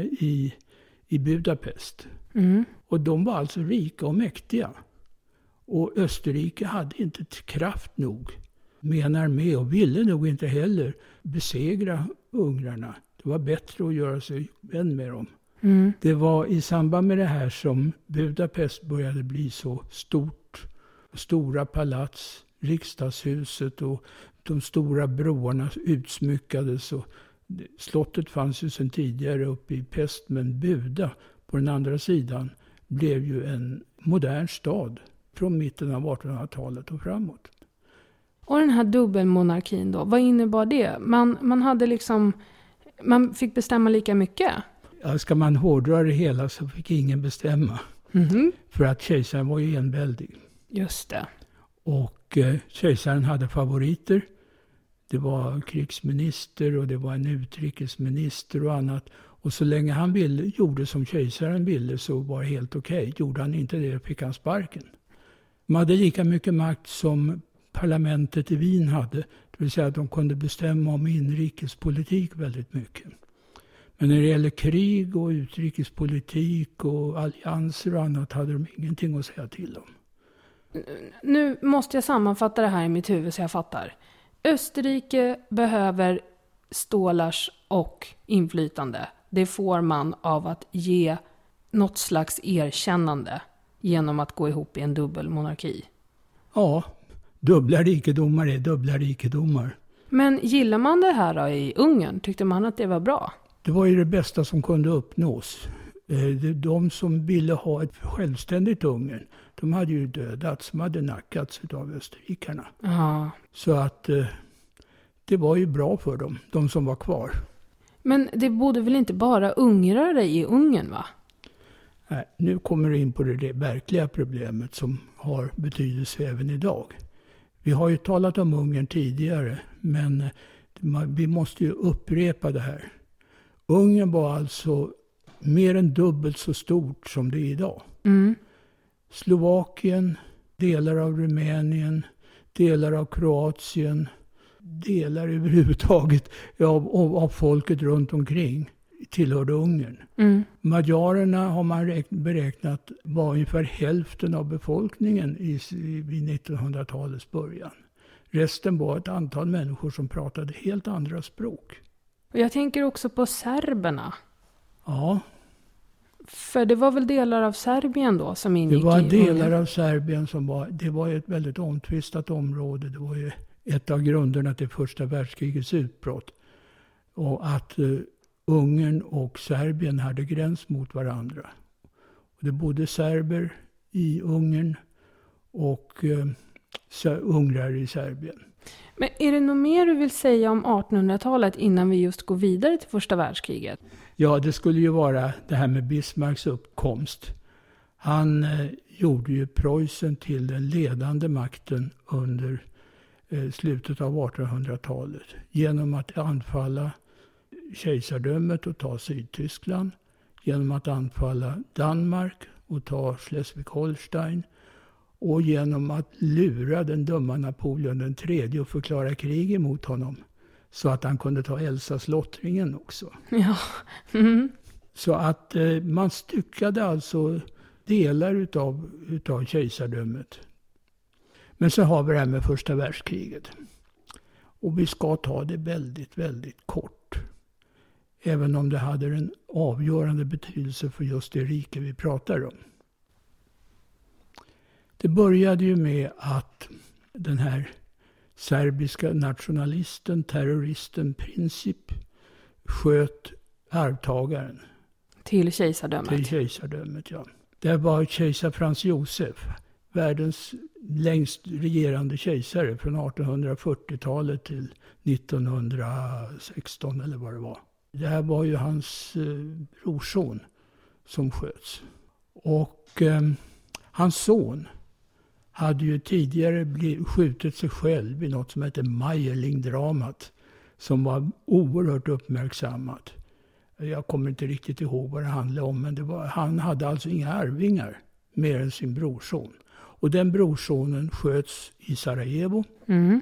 i Budapest. Och de var alltså rika och mäktiga. Och Österrike hade inte kraft nog med en armé och ville nog inte heller besegra ungrarna. Det var bättre att göra sig vän med dem. Det var i samband med det här som Budapest började bli så stort. Stora palats, riksdagshuset och de stora broarna utsmyckades. Och slottet fanns ju sedan tidigare uppe i Pest, men Buda på den andra sidan blev ju en modern stad från mitten av 1800-talet och framåt. Och den här dubbelmonarkin då, vad innebar det? Man hade liksom, man fick bestämma lika mycket? Ja, ska man hårdra det hela så fick ingen bestämma. För att kejsaren var ju enväldig. Just det. Och kejsaren hade favoriter. Det var krigsminister och det var en utrikesminister och annat. Och så länge han gjorde som kejsaren ville så var det helt okej. Gjorde han inte det fick han sparken. Man hade lika mycket makt som parlamentet i Wien hade. Det vill säga att de kunde bestämma om inrikespolitik väldigt mycket. Men när det gäller krig och utrikespolitik och allianser och annat hade de ingenting att säga till om. Nu måste jag sammanfatta det här i mitt huvud så jag fattar. Österrike behöver stålars och inflytande. Det får man av att ge något slags erkännande genom att gå ihop i en dubbelmonarki. Ja, dubbla rikedomar är dubbla rikedomar. Men gillar man det här då i Ungern? Tyckte man att det var bra? Det var ju det bästa som kunde uppnås. De som ville ha ett självständigt Ungern, de hade ju dödats, de hade nackats av österrikarna. Aha. Så att det var ju bra för dem, de som var kvar. Men det bodde väl inte bara ungrare i Ungern, va? Nej, nu kommer du in på det verkliga problemet som har betydelse även idag. Vi har ju talat om Ungern tidigare, men vi måste ju upprepa det här. Ungern var alltså mer än dubbelt så stort som det är idag. Mm. Slovakien, delar av Rumänien, delar av Kroatien, delar överhuvudtaget av folket runt omkring tillhörde Ungern. Mm. Magyarerna har man beräknat var ungefär hälften av befolkningen vid 1900-talets början. Resten var ett antal människor som pratade helt andra språk. Och jag tänker också på serberna. Ja. För det var väl delar av Serbien då som ingick i Det var delar Ungern? av Serbien det var ett väldigt omtvistat område. Det var ju ett av grunderna till första världskrigets utbrott. Och att Ungern och Serbien hade gräns mot varandra. Och det bodde serber i Ungern och ungrare i Serbien. Men är det något mer du vill säga om 1800-talet innan vi just går vidare till första världskriget? Ja, det skulle ju vara det här med Bismarcks uppkomst. Han gjorde ju Preussen till den ledande makten under slutet av 1800-talet. Genom att anfalla kejsardömet och ta Sydtyskland. Genom att anfalla Danmark och ta Schleswig-Holstein. Och genom att lura den dumma Napoleon den tredje och förklara krig emot honom. Så att han kunde ta Elsass-lottringen också. Ja. Mm. Så att man styckade alltså delar utav kejsardömet. Men så har vi det här med första världskriget. Och vi ska ta det väldigt, väldigt kort. Även om det hade en avgörande betydelse för just det rike vi pratar om. Det började ju med att den här serbiska nationalisten, terroristen Princip sköt arvtagaren. Till kejsardömet. Till kejsardömet, ja. Det var kejsar Franz Josef, världens längst regerande kejsare från 1840-talet till 1916 eller vad det var. Det här var ju hans brorson som sköts. Och hans son hade ju tidigare skjutit sig själv i något som heter Meierling-dramat. Som var oerhört uppmärksammat. Jag kommer inte riktigt ihåg vad det handlade om. Men han hade alltså inga arvingar mer än sin brorson. Och den brorsonen sköts i Sarajevo. Mm.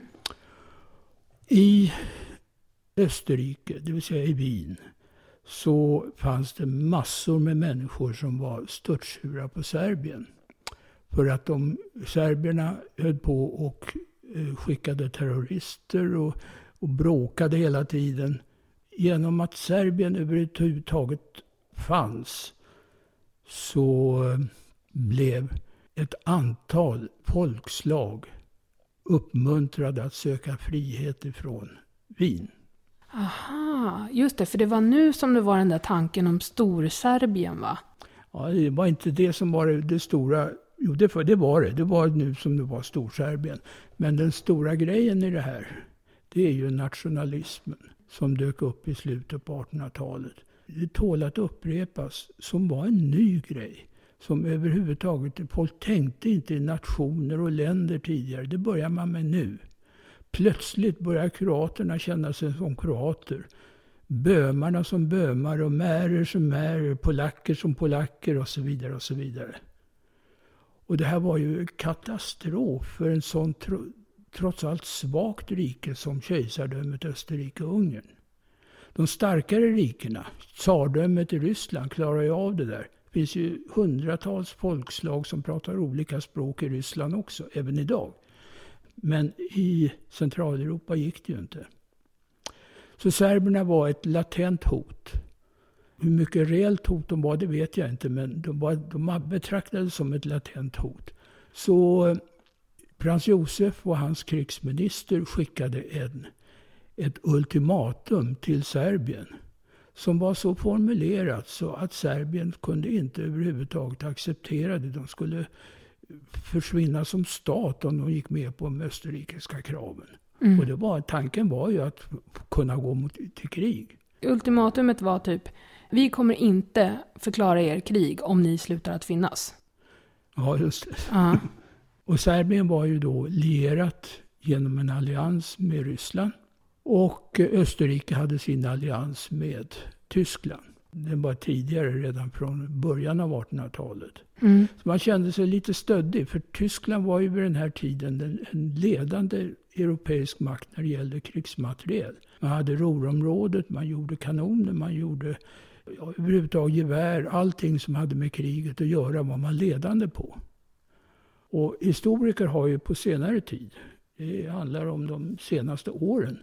I Österrike, det vill säga i Wien, så fanns det massor med människor som var störtsura på Serbien. För att serbierna höll på och skickade terrorister och bråkade hela tiden. Genom att Serbien överhuvudtaget fanns så blev ett antal folkslag uppmuntrade att söka frihet ifrån Wien. Aha, just det, för det var nu som det var den där tanken om Storserbien, va? Ja, det var inte det som var det stora. Jo, det var det. Det var nu som det var Storserbien. Men den stora grejen i det här, det är ju nationalismen som dök upp i slutet på 1800-talet. Det tål att upprepas, som var en ny grej. Som överhuvudtaget, folk tänkte inte i nationer och länder tidigare. Det börjar man med nu. Plötsligt börjar kroaterna känna sig som kroater. Bömarna som bömar och märer som märer, polacker som polacker och så vidare och så vidare. Och det här var ju katastrof för en sån trots allt svagt rike som kejsardömet Österrike-Ungern. De starkare rikena, tsardömet i Ryssland, klarar ju av det där. Det finns ju hundratals folkslag som pratar olika språk i Ryssland också, även idag. Men i Centraleuropa gick det ju inte. Så serberna var ett latent hot. Hur mycket reellt hot de var, det vet jag inte, men de betraktades som ett latent hot. Så Franz Josef och hans krigsminister skickade ett ultimatum till Serbien som var så formulerat så att Serbien kunde inte överhuvudtaget acceptera det. De skulle försvinna som stat om de gick med på de österrikiska kraven. Mm. Och tanken var ju att kunna gå till krig. Ultimatumet var typ, vi kommer inte förklara er krig om ni slutar att finnas. Ja, just det. Ja. Och Serbien var ju då lierat genom en allians med Ryssland. Och Österrike hade sin allians med Tyskland. Den var tidigare, redan från början av 1800-talet. Mm. Så man kände sig lite stöddig, för Tyskland var ju vid den här tiden en ledande europeisk makt när det gällde krigsmateriel. Man hade Ruhrområdet, man gjorde kanoner, man gjorde överhuvudtaget gevär. Allting som hade med kriget att göra var man ledande på. Och historiker har ju på senare tid, det handlar om de senaste åren,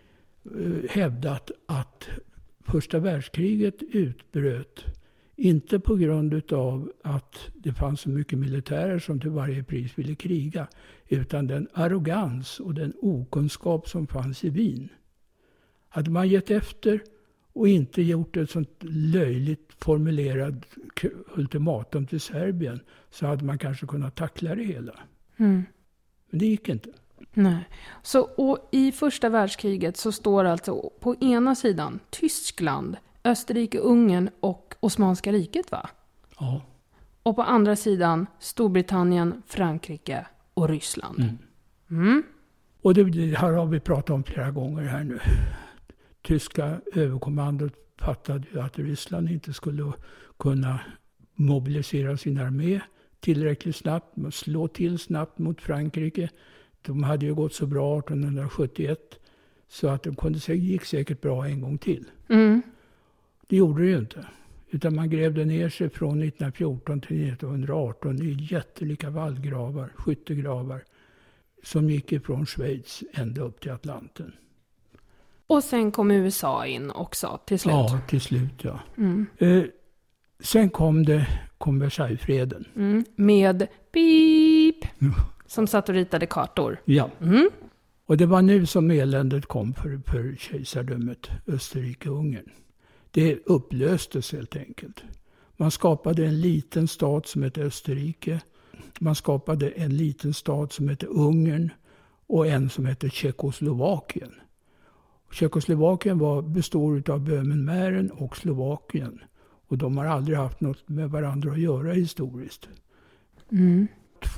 hävdat att första världskriget utbröt inte på grund av att det fanns så mycket militärer som till varje pris ville kriga, utan den arrogans och den okunskap som fanns i Wien. Hade man gett efter och inte gjort ett sånt löjligt formulerad ultimatum till Serbien, så hade man kanske kunnat tackla det hela. Mm. Men det gick inte. Nej. Så, och i första världskriget så står alltså på ena sidan Tyskland, Österrike, Ungern och Osmanska riket, va? Ja. Och på andra sidan Storbritannien, Frankrike och Ryssland. Mm. Mm. Och det här har vi pratat om flera gånger här nu. Tyska överkommandot fattade ju att Ryssland inte skulle kunna mobilisera sin armé tillräckligt snabbt, slå till snabbt mot Frankrike. De hade ju gått så bra 1871 så att det gick säkert bra en gång till. Mm. Det gjorde det ju inte. Utan man grävde ner sig från 1914 till 1918 i jättelika vallgravar, skyttegravar, som gick ifrån Schweiz ända upp till Atlanten. Och sen kom USA in också till slut. Ja, till slut, ja. Mm. Sen kom Versaillesfreden. Mm. Med pip som satt och ritade kartor. Ja. Mm. Och det var nu som eländet kom för kejsardömet Österrike-Ungern. Det upplöstes helt enkelt. Man skapade en liten stat som hette Österrike. Man skapade en liten stat som hette Ungern och en som hette Tjeckoslovakien. Tjeckoslovakien består av Böhmen-Mähren och Slovakien. Och de har aldrig haft något med varandra att göra historiskt. Mm.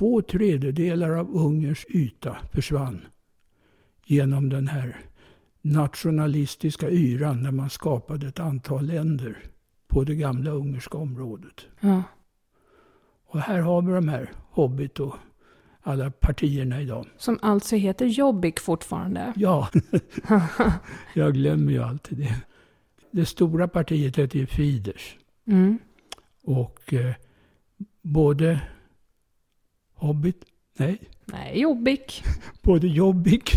2/3 av Ungerns yta försvann genom den här nationalistiska yran när man skapade ett antal länder på det gamla ungerska området. Ja. Och här har vi de här Hobbit och alla partierna idag. Som alltså heter Jobbik fortfarande. Ja, jag glömmer ju alltid det. Det stora partiet heter ju Fidesz. Mm. Och både Hobbit, nej, Jobbik. både Jobbik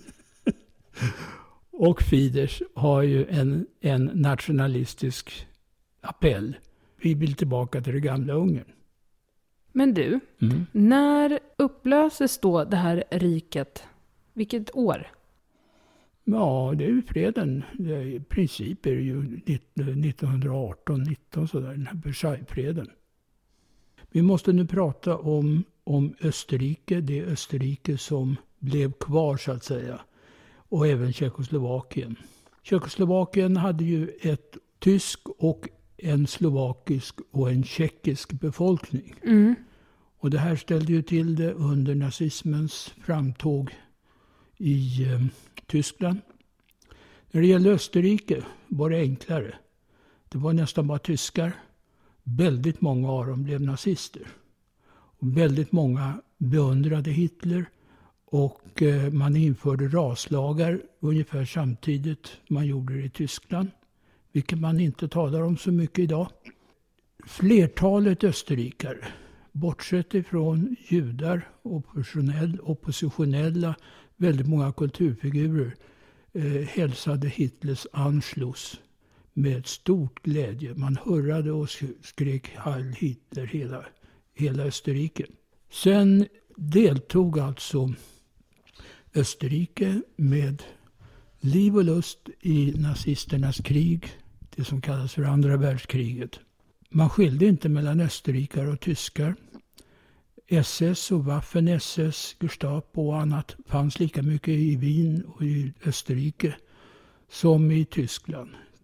och Fidesz har ju en nationalistisk appell. Vi vill tillbaka till det gamla Ungern. Men du, när upplöses då det här riket? Vilket år? Ja, det är ju freden. I princip är det ju 1918-19 sådär, den här Versaillesfreden. Vi måste nu prata om Österrike, det Österrike som blev kvar så att säga. Och även Tjeckoslovakien. Tjeckoslovakien hade ju ett tysk och en slovakisk och en tjeckisk befolkning. Mm. Och det här ställde ju till det under nazismens framtåg i Tyskland. När det gäller Österrike var det enklare. Det var nästan bara tyskar. Väldigt många av dem blev nazister. Och väldigt många beundrade Hitler. Och man införde raslagar ungefär samtidigt man gjorde det i Tyskland. Vilket man inte talar om så mycket idag. Flertalet österrikare, bortsett ifrån judar, oppositionella, väldigt många kulturfigurer, hälsade Hitlers Anschluss med stort glädje. Man hurrade och skrek Heil Hitler hela Österrike. Sen deltog alltså Österrike med liv och lust i nazisternas krig, det som kallas för andra världskriget. Man skilde inte mellan österrikare och tyskar. SS och Waffen-SS, Gestapo och annat fanns lika mycket i Wien och i Österrike som i Tyskland.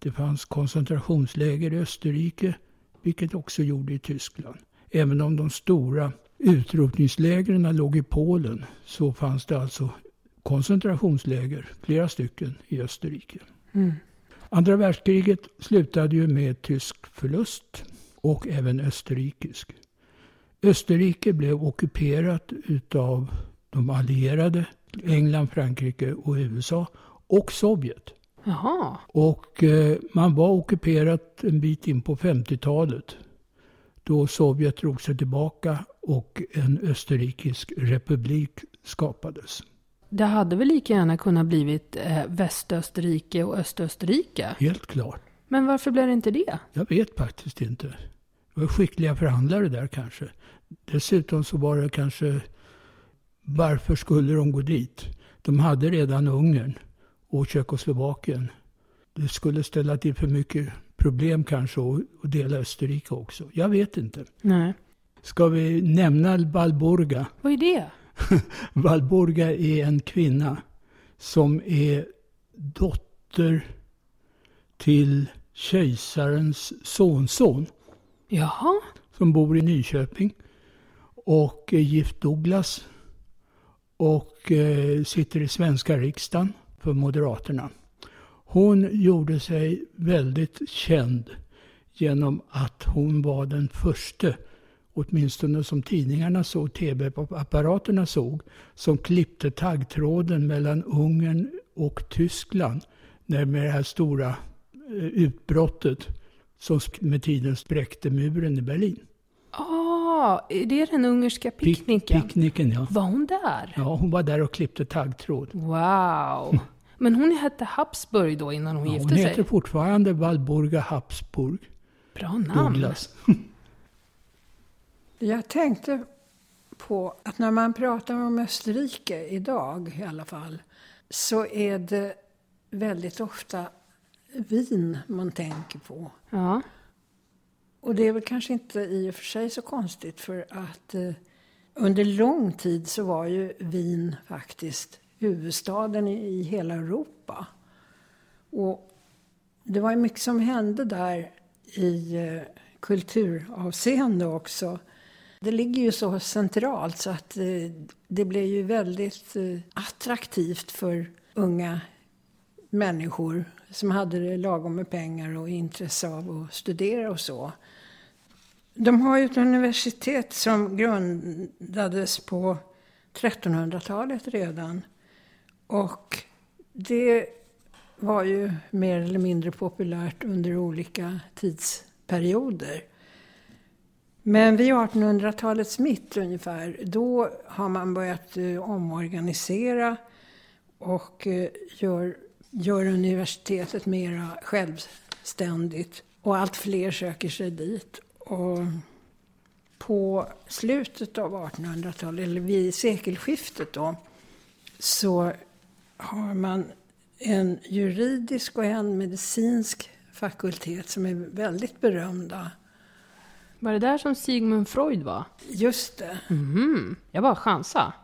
Det fanns koncentrationsläger i Österrike, vilket också gjorde i Tyskland. Även om de stora utrotningslägren låg i Polen så fanns det alltså koncentrationsläger, flera stycken i Österrike. Andra världskriget slutade ju med tysk förlust och även österrikisk. Österrike blev ockuperat utav de allierade, England, Frankrike och USA och Sovjet. Jaha. Och man var ockuperat en bit in på 50-talet då Sovjet drog sig tillbaka och en österrikisk republik skapades. Det hade väl lika gärna kunnat blivit Västösterrike och Östösterrike? Helt klart. Men varför blev det inte det? Jag vet faktiskt inte. Det var skickliga förhandlare där kanske. Dessutom så var det kanske, varför skulle de gå dit? De hade redan Ungern och Tjeckoslovakien. Det skulle ställa till för mycket problem kanske och dela Österrike också. Jag vet inte. Nej. Ska vi nämna Walburga? Vad är det? Walburga är en kvinna som är dotter till kejsarens sonson. Jaha. Som bor i Nyköping och är gift Douglas och sitter i svenska riksdagen för Moderaterna. Hon gjorde sig väldigt känd genom att hon var den första, åtminstone som tidningarna såg, tv-apparaterna såg, som klippte taggtråden mellan Ungern och Tyskland med det här stora utbrottet som med tiden spräckte muren i Berlin. Är det den ungerska picknicken? Picknicken, ja. Var hon där? Ja, hon var där och klippte taggtråd. Wow. Men hon hette Habsburg då innan hon gifte sig? Hon heter fortfarande Walburga Habsburg. Bra namn. Douglas. Jag tänkte på att när man pratar om Österrike idag i alla fall så är det väldigt ofta vin man tänker på. Ja. Och det är väl kanske inte i och för sig så konstigt för att under lång tid så var ju Wien faktiskt huvudstaden i hela Europa. Och det var ju mycket som hände där i kulturavseende också. Det ligger ju så centralt så att det blev ju väldigt attraktivt för unga människor som hade lagom med pengar och intresse av att studera och så. De har ju ett universitet som grundades på 1300-talet redan. Och det var ju mer eller mindre populärt under olika tidsperioder. Men vid 1800-talets mitt ungefär, då har man börjat omorganisera och gör universitetet mera självständigt. Och allt fler söker sig dit. Och på slutet av 1800-talet, eller vid sekelskiftet då, så har man en juridisk och en medicinsk fakultet som är väldigt berömda. Var det där som Sigmund Freud var? Just det. Jag bara chansa.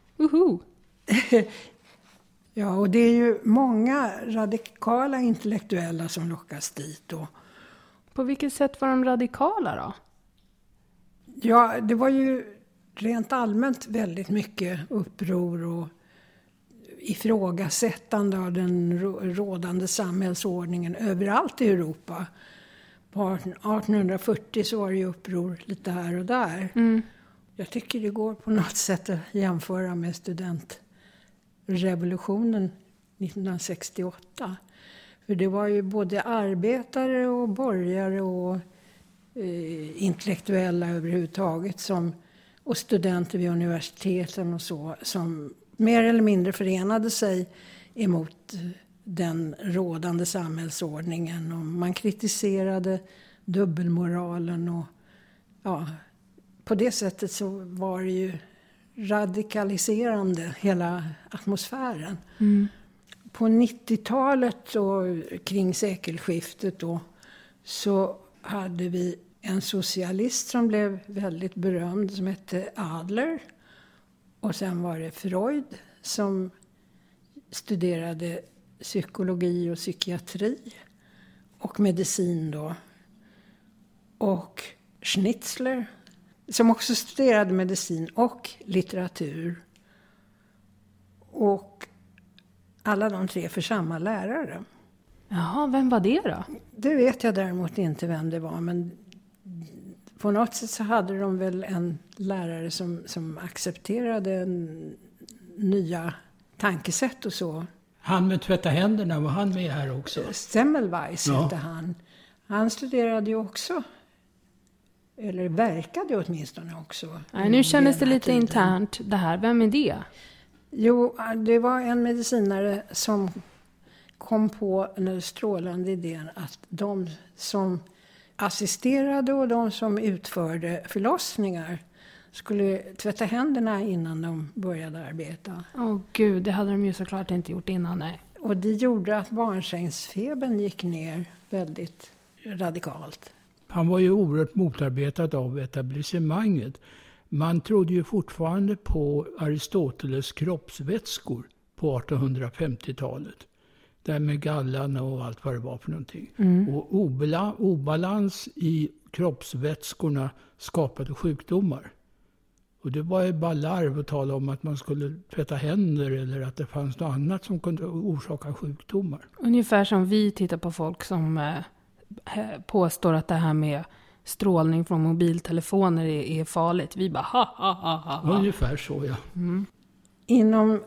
Ja, och det är ju många radikala intellektuella som lockas dit då. På vilket sätt var de radikala då? Ja, det var ju rent allmänt väldigt mycket uppror och ifrågasättande av den rådande samhällsordningen överallt i Europa. På 1840 så var det ju uppror lite här och där. Jag tycker det går på något sätt att jämföra med studentrevolutionen 1968. För det var ju både arbetare och borgare och intellektuella överhuvudtaget och studenter vid universiteten och så som mer eller mindre förenade sig emot den rådande samhällsordningen. Och man kritiserade dubbelmoralen och ja, på det sättet så var det ju radikaliserande hela atmosfären. På 90-talet och kring sekelskiftet då så hade vi en socialist som blev väldigt berömd som hette Adler. Och sen var det Freud som studerade psykologi och psykiatri. och medicin då. Och Schnitzler, som också studerade medicin och litteratur. Och alla de 3 för samma lärare. Jaha, vem var det då? Det vet jag däremot inte vem det var, men på något sätt så hade de väl en lärare som accepterade nya tankesätt och så. Han med tvätta händerna, var han med här också? Semmelweis hette han. Han studerade ju också, eller verkade åtminstone också. Nej, nu kändes det lite internt det här. Vem är det? Jo, det var en medicinare som kom på den strålande idén att de som assisterade och de som utförde förlossningar skulle tvätta händerna innan de började arbeta. Åh gud, det hade de ju såklart inte gjort innan, nej. Och det gjorde att barnsängsfebern gick ner väldigt radikalt. Han var ju oerhört motarbetad av etablissemanget. Man trodde ju fortfarande på Aristoteles kroppsvätskor på 1850-talet. Där med gallan och allt vad det var för någonting. Och obalans i kroppsvätskorna skapade sjukdomar. Och det var ju bara larv att tala om att man skulle tvätta händer eller att det fanns något annat som kunde orsaka sjukdomar. Ungefär som vi tittar på folk som påstår att det här med strålning från mobiltelefoner är farligt. Vi bara ha. Ungefär så, ja. Inom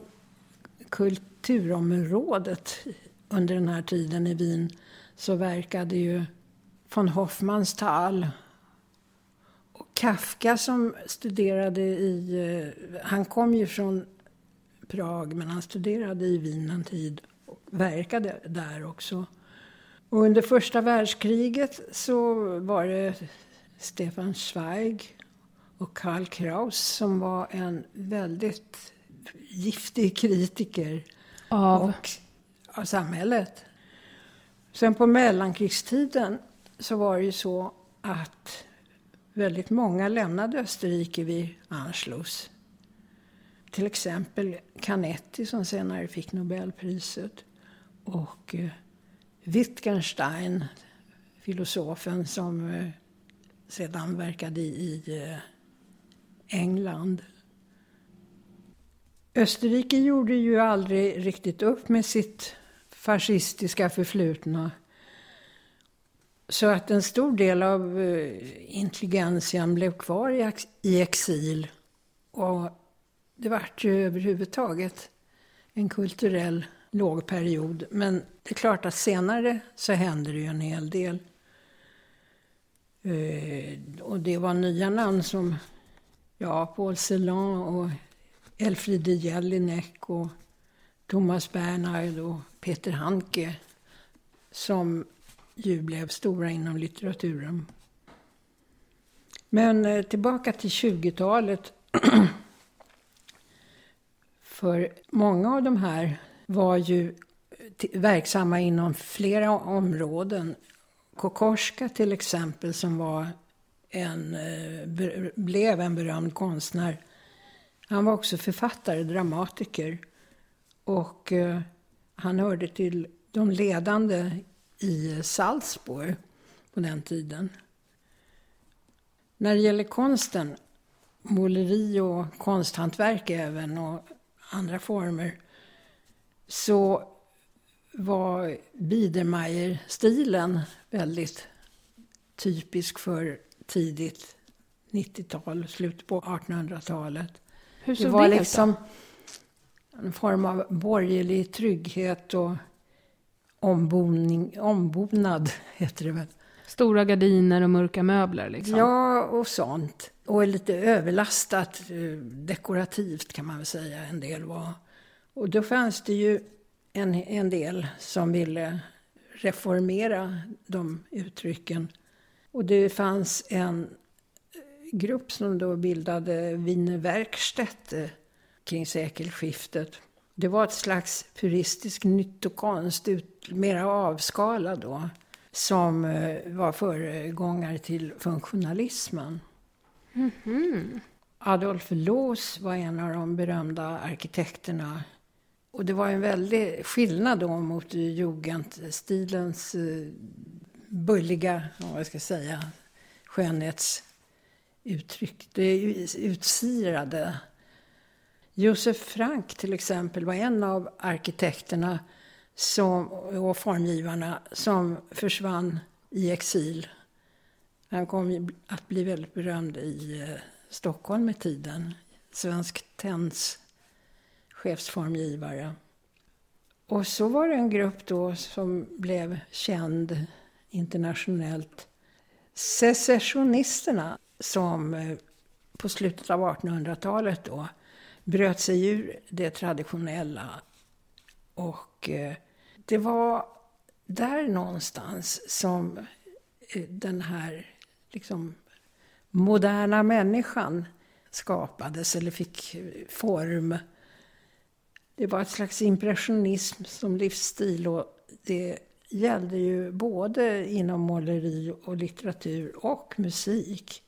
kulturområdet under den här tiden i Wien så verkade ju von Hofmannsthal och Kafka som studerade han kom ju från Prag men han studerade i Wien en tid och verkade där också. Och under första världskriget så var det Stefan Zweig och Karl Kraus som var en väldigt giftig kritiker av samhället. Sen på mellankrigstiden så var det ju så att väldigt många lämnade Österrike vid Anschluss. Till exempel Canetti som senare fick Nobelpriset och Wittgenstein, filosofen som sedan verkade i England. Österrike gjorde ju aldrig riktigt upp med sitt fascistiska förflutna. Så att en stor del av intelligentian blev kvar i exil. Och det var ju överhuvudtaget en kulturell lågperiod. Men det är klart att senare så hände det ju en hel del. Och det var nya namn som Paul Celan och Elfriede Jelinek och Thomas Bernhard och Peter Handke som ju blev stora inom litteraturen. Men tillbaka till 20-talet. För många av de här var ju verksamma inom flera områden. Kokoschka till exempel som var blev en berömd konstnär. Han var också författare, dramatiker. Och han hörde till de ledande i Salzburg på den tiden. När det gäller konsten, måleri och konsthantverk även och andra former, så var Biedermeier-stilen väldigt typisk för tidigt 90-tal, slutet på 1800-talet. Hur såg det var det liksom en form av borgerlig trygghet och ombonad heter det väl. Stora gardiner och mörka möbler liksom. Ja, och sånt. Och lite överlastat dekorativt kan man väl säga en del var. Och då fanns det ju en del som ville reformera de uttrycken. Och det fanns en grupp som då bildade Wiener Werkstatt kring sekelskiftet. Det var ett slags puristisk nyttokonst, mera avskalad då, som var föregångare till funktionalismen. Mm-hmm. Adolf Loos var en av de berömda arkitekterna. Och det var en väldig skillnad då mot jugendstilens bulliga, vad jag ska säga, skönhetsuttryck. Det är utsirade. Josef Frank till exempel var en av arkitekterna och formgivarna som försvann i exil. Han kom att bli väldigt berömd i Stockholm med tiden. Svensk Tenns chefsformgivare. Och så var det en grupp då som blev känd internationellt. Secessionisterna som på slutet av 1800-talet då bröt sig ur det traditionella. Och det var där någonstans som den här liksom moderna människan skapades eller fick form. Det var ett slags impressionism som livsstil, och det gällde ju både inom måleri och litteratur och musik.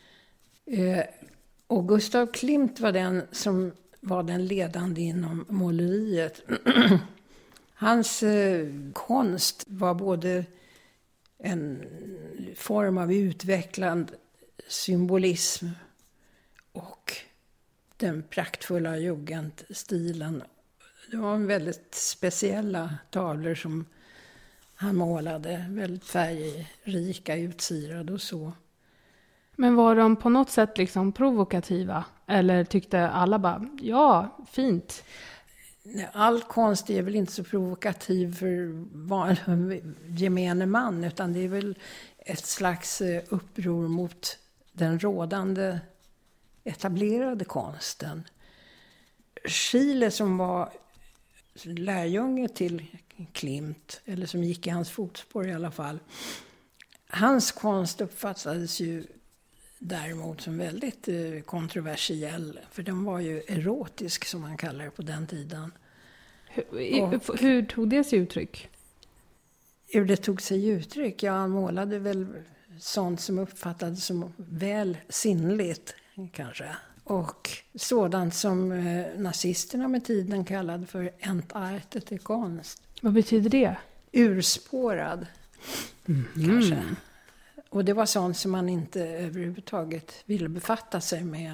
Och Gustav Klimt var den som var den ledande inom måleriet. Hans konst var både en form av utvecklad symbolism och den praktfulla jugendstilen. Det var väldigt speciella tavlor som han målade, väldigt färgrika, utsirade och så. Men var de på något sätt liksom provokativa? Eller tyckte alla bara, ja, fint? All konst är väl inte så provokativ för gemene man, utan det är väl ett slags uppror mot den rådande etablerade konsten. Schiele, som var lärjunge till Klimt, eller som gick i hans fotspår i alla fall, hans konst uppfattades ju däremot som väldigt kontroversiell, för den var ju erotisk som man kallar det på den tiden. Hur tog det sig uttryck? Hur det tog sig uttryck? Ja, han målade väl sånt som uppfattades som väl sinnligt kanske. Och sådant som nazisterna med tiden kallade för entartete konst. Vad betyder det? Urspårad, kanske. Och det var sånt som man inte överhuvudtaget ville befatta sig med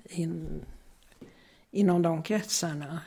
inom de kretsarna.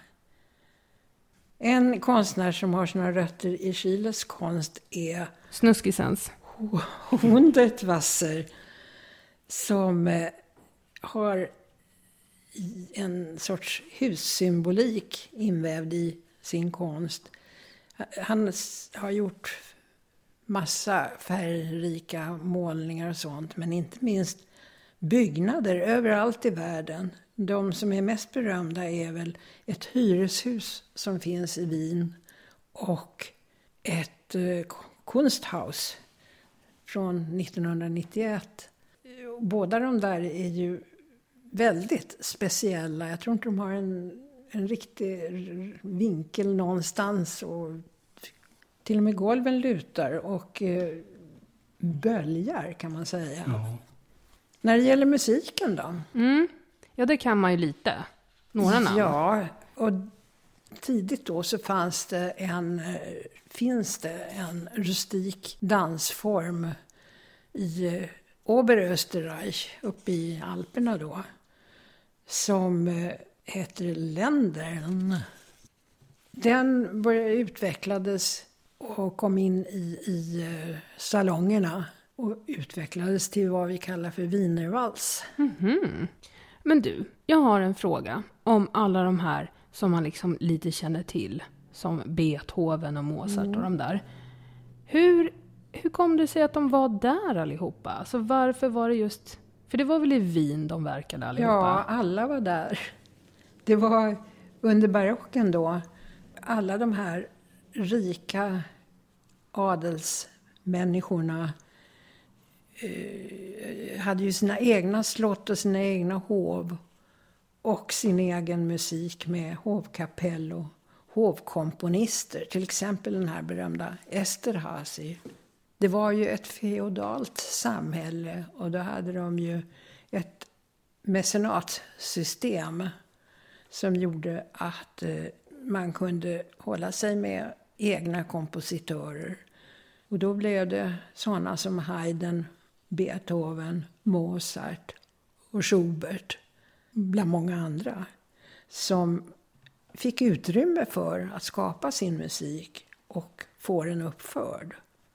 En konstnär som har sina rötter i Schieles konst är Snuskisens Hundertwasser, som har en sorts hussymbolik invävd i sin konst. Han har gjort massa färgrika målningar och sånt, men inte minst byggnader överallt i världen. De som är mest berömda är väl ett hyreshus som finns i Wien och ett Kunsthaus från 1991. Båda de där är ju väldigt speciella. Jag tror inte de har en riktig vinkel någonstans, och till och med golven lutar och böljar, kan man säga. Ja. När det gäller musiken då? Ja, det kan man ju lite. Några namn. Ja, och tidigt då så finns det en rustik dansform i Oberösterreich, uppe i Alperna då, som heter Ländern. Den utvecklades och kom in i salongerna och utvecklades till vad vi kallar för Wienervals. Mm-hmm. Men du, jag har en fråga om alla de här som man liksom lite känner till, som Beethoven och Mozart och de där. Hur kom det sig att de var där allihopa? Alltså varför var det just... För det var väl i Wien de verkade allihopa? Ja, alla var där. Det var under barocken då. Alla de här rika adelsmänniskorna hade ju sina egna slott och sina egna hov. Och sin egen musik med hovkapell och hovkomponister. Till exempel den här berömda Esterházy. Det var ju ett feodalt samhälle, och då hade de ju ett mecenatsystem som gjorde att man kunde hålla sig med egna kompositörer. Och då blev det sådana som Haydn, Beethoven, Mozart och Schubert, bland många andra, som fick utrymme för att skapa sin musik och få den uppförd.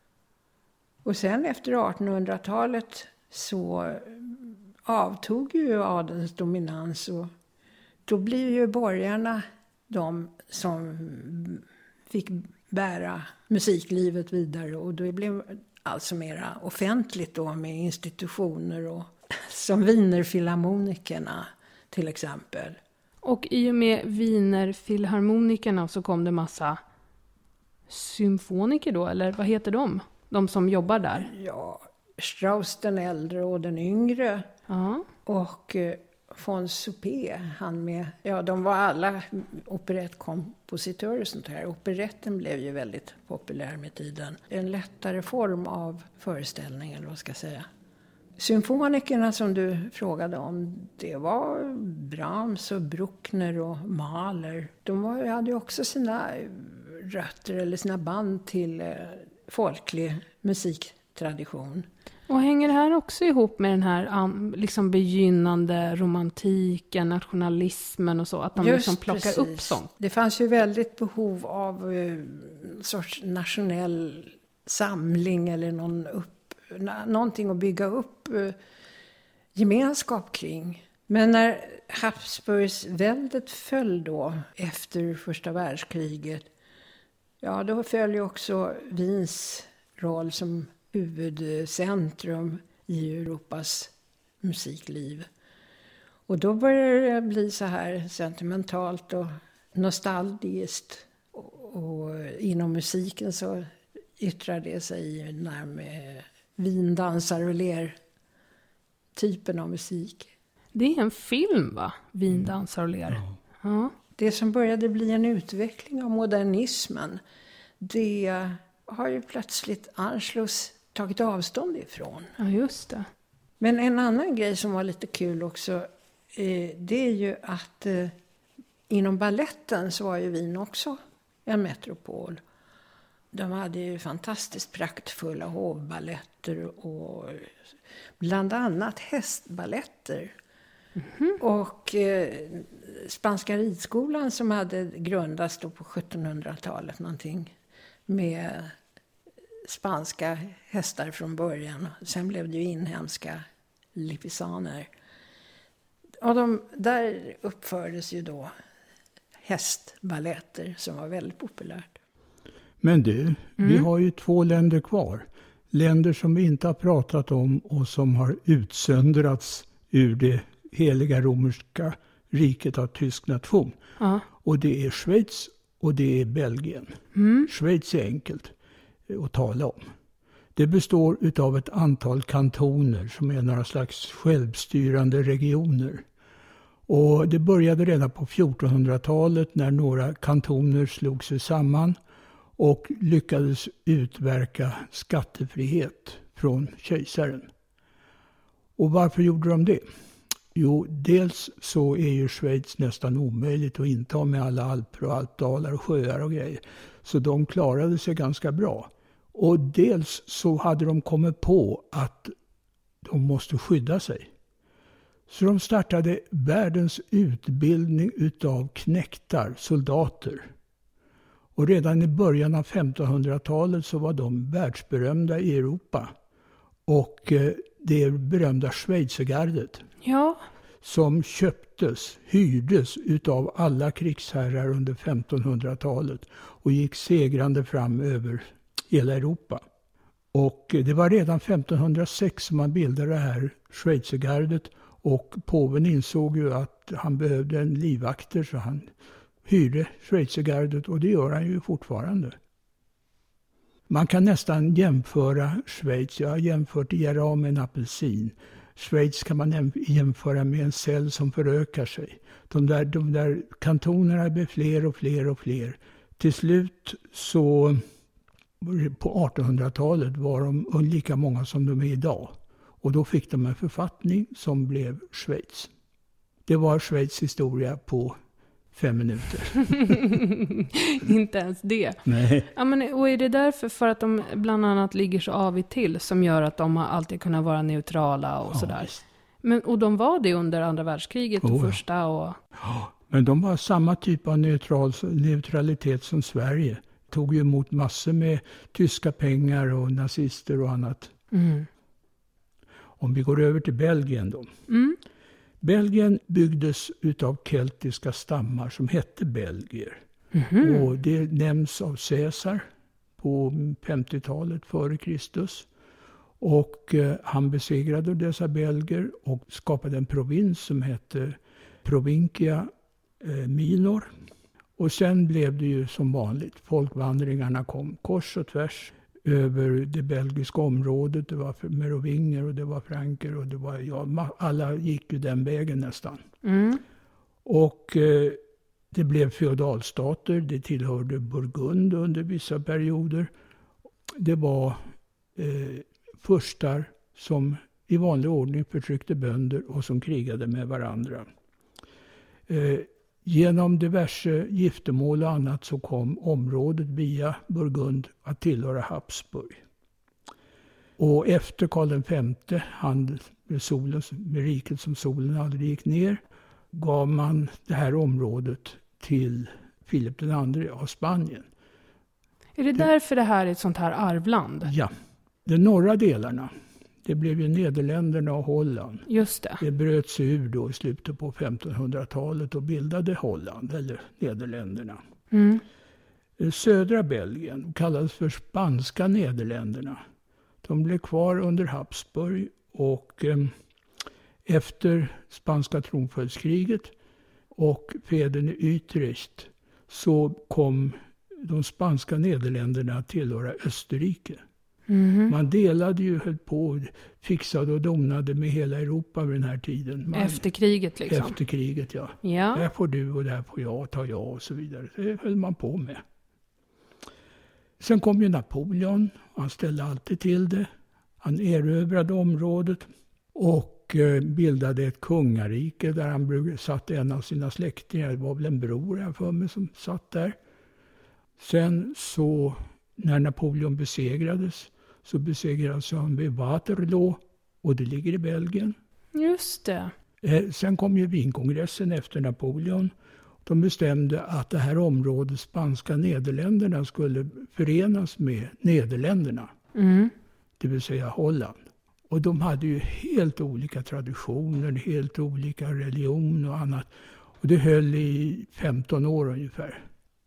Och sen efter 1800-talet så avtog ju adelns dominans, och då blir ju borgarna de som fick bära musiklivet vidare, och det blev alltså mera offentligt då med institutioner och som Wienerfilharmonikerna till exempel. Och i och med Wienerfilharmonikerna så kom det massa symfoniker då, eller vad heter de? De som jobbar där? Ja, Strauss den äldre och den yngre. Ja. Och von Suppé, han med, ja, de var alla operettkompositörer och sånt här. Operetten blev ju väldigt populär med tiden. En lättare form av föreställning, eller vad ska jag säga. Symfonikerna som du frågade om, det var Brahms och Bruckner och Mahler. De hade ju också sina rötter eller sina band till folklig musiktradition. Och hänger det här också ihop med den här liksom begynnande romantiken, nationalismen och så? Att de liksom plockar upp sånt? Det fanns ju väldigt behov av sorts nationell samling eller någonting att bygga upp gemenskap kring. Men när Habsburgsväldet föll då efter första världskriget, ja, då föll ju också Wiens roll som huvudcentrum i Europas musikliv. Och då började det bli så här sentimentalt och nostalgiskt. Och inom musiken så yttrar det sig i närmare vindansar och ler typen av musik. Det är en film, va? Vindansar och ler. Ja. Det som började bli en utveckling av modernismen, det har ju plötsligt Anschluss tagit avstånd ifrån. Ja, just det. Men en annan grej som var lite kul också, det är ju att inom balletten så var ju Wien också en metropol. De hade ju fantastiskt praktfulla hovballetter och bland annat hästballetter. Mm-hmm. Och Spanska ridskolan som hade grundats då på 1700-talet någonting med spanska hästar från början. Sen blev det ju inhemska lipisaner. Och där uppfördes ju då hästballetter som var väldigt populärt. Men du, vi har ju 2 länder kvar. Länder som vi inte har pratat om och som har utsöndrats ur det heliga romerska riket av tysk nation. Ja. Och det är Schweiz och det är Belgien. Schweiz är enkelt att tala om. Det består utav ett antal kantoner som är några slags självstyrande regioner. Och det började redan på 1400-talet när några kantoner slog sig samman och lyckades utverka skattefrihet från kejsaren. Och varför gjorde de det? Jo, dels så är ju Schweiz nästan omöjligt att inta med alla alper och alpdalar och sjöar och grejer. Så de klarade sig ganska bra. Och dels så hade de kommit på att de måste skydda sig. Så de startade världens utbildning utav knektar, soldater. Och redan i början av 1500-talet så var de världsberömda i Europa. Och det berömda Schweizergardet. Ja. Som hyrdes utav alla krigsherrar under 1500-talet och gick segrande fram över hela Europa. Och det var redan 1506 som man bildade det här Schweizergardet, och påven insåg ju att han behövde en livvakter, så han hyrde Schweizergardet, och det gör han ju fortfarande. Man kan nästan jämföra Schweiz, jag har jämfört IRA med en apelsin. Schweiz kan man jämföra med en cell som förökar sig. De där kantonerna blir fler och fler och fler. Till slut så på 1800-talet var de lika många som de är idag. Och då fick de en författning som blev Schweiz. Det var Schweiz historia på 5 minuter. Inte ens det. Nej. Ja, men, och är det därför för att de bland annat ligger så avigt till som gör att de har alltid kunnat vara neutrala och sådär? Visst. Men, och de var det under andra världskriget och första och... Ja, men de var samma typ av neutralitet som Sverige. Tog ju emot massor med tyska pengar och nazister och annat. Mm. Om vi går över till Belgien då. Mm. Belgien byggdes utav keltiska stammar som hette belgier. Mm-hmm. Och det nämns av Caesar på 50-talet före Kristus. Och han besegrade dessa belger och skapade en provins som hette Provincia Minor. Och sen blev det ju som vanligt. Folkvandringarna kom kors och tvärs över det belgiska området. Det var merovinger och det var franker och det var, alla gick ju den vägen nästan. Mm. Och det blev feodalstater. Det tillhörde Burgund under vissa perioder. Det var furstar som i vanlig ordning förtryckte bönder och som krigade med varandra. Genom diverse giftermål och annat så kom området via Burgund att tillhöra Habsburg. Och efter Karl V, han med riket som solen aldrig gick ner, gav man det här området till Filip II av Spanien. Är det därför det här är ett sånt här arvland? Ja, de norra delarna. Det blev ju Nederländerna och Holland. Just det. Det bröt sig ur då i slutet på 1500-talet och bildade Holland, eller Nederländerna. Mm. Södra Belgien kallades för Spanska Nederländerna. De blev kvar under Habsburg och efter spanska tronföljdskriget och freden i Utrecht så kom de spanska Nederländerna att tillhöra Österrike. Mm-hmm. Man delade ju, höll på, fixade och donade med hela Europa vid den här tiden. Efter kriget liksom? Efter kriget, ja. Ja. Där får du och där får jag, tar jag och så vidare. Det höll man på med. Sen kom ju Napoleon. Han ställde alltid till det. Han erövrade området och bildade ett kungarike där han satt en av sina släktingar. Det var väl en bror här för mig som satt där. Sen så, när Napoleon besegrades, så besegrades han vid Waterloo och det ligger i Belgien. Just det. Sen kom ju Wienkongressen efter Napoleon. De bestämde att det här området, spanska Nederländerna, skulle förenas med Nederländerna. Mm. Det vill säga Holland. Och de hade ju helt olika traditioner, helt olika religion och annat. Och det höll i 15 år ungefär.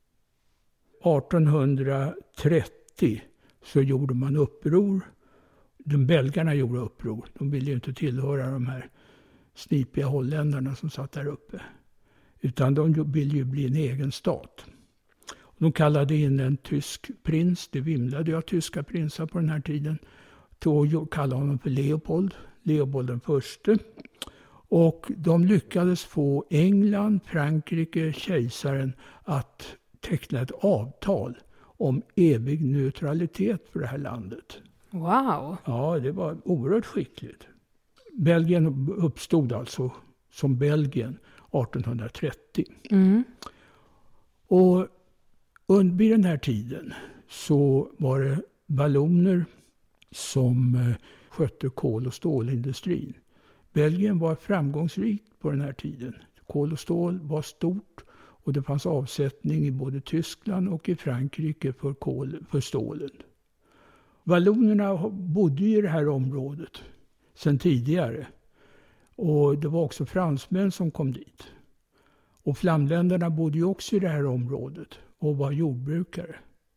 1830 så gjorde man uppror. De belgarna gjorde uppror. De ville ju inte tillhöra de här snipiga holländarna som satt där uppe. Utan de ville ju bli en egen stat. De kallade in en tysk prins. Det vimlade ju av tyska prinsar på den här tiden. Då kallade honom för Leopold den förste. Och de lyckades få England, Frankrike, kejsaren att teckna ett avtal om evig neutralitet för det här landet. Wow! Ja, det var oerhört skickligt. Belgien uppstod alltså som Belgien 1830. Mm. Och vid den här tiden så var det valloner som skötte kol- och stålindustrin. Belgien var framgångsrikt på den här tiden. Kol och stål var stort och det fanns avsättning i både Tyskland och i Frankrike för stålen. Vallonerna bodde i det här området sedan tidigare. Och det var också fransmän som kom dit. Och flamländerna bodde ju också i det här området och var jordbrukare.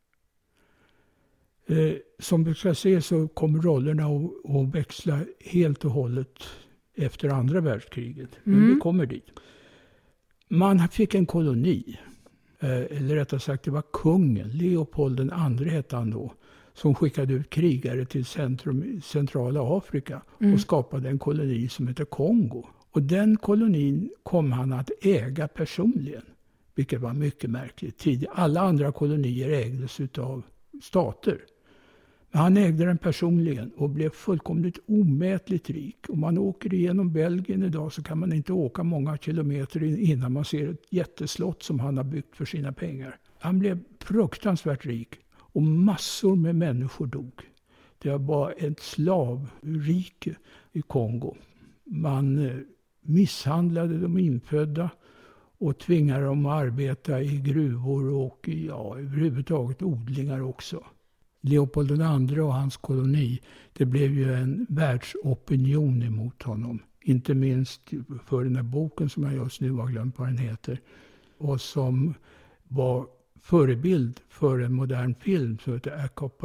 Som vi ska se så kommer rollerna att växla helt och hållet efter andra världskriget. Men vi kommer dit. Man fick en koloni. Eller rättare sagt, det var kungen, Leopold II hette han då, som skickade ut krigare till centrala Afrika och skapade en koloni som heter Kongo. Och den kolonin kom han att äga personligen, vilket var mycket märkligt. Alla andra kolonier ägdes av stater. Han ägde den personligen och blev fullkomligt omätligt rik. Om man åker igenom Belgien idag så kan man inte åka många kilometer innan man ser ett jätteslott som han har byggt för sina pengar. Han blev fruktansvärt rik och massor med människor dog. Det var ett slavrike i Kongo. Man misshandlade de infödda och tvingade dem att arbeta i gruvor och överhuvudtaget odlingar också. Leopold II och hans koloni, det blev ju en världsopinion emot honom. Inte minst för den här boken som jag just nu har glömt vad den heter. Och som var förebild för en modern film som heter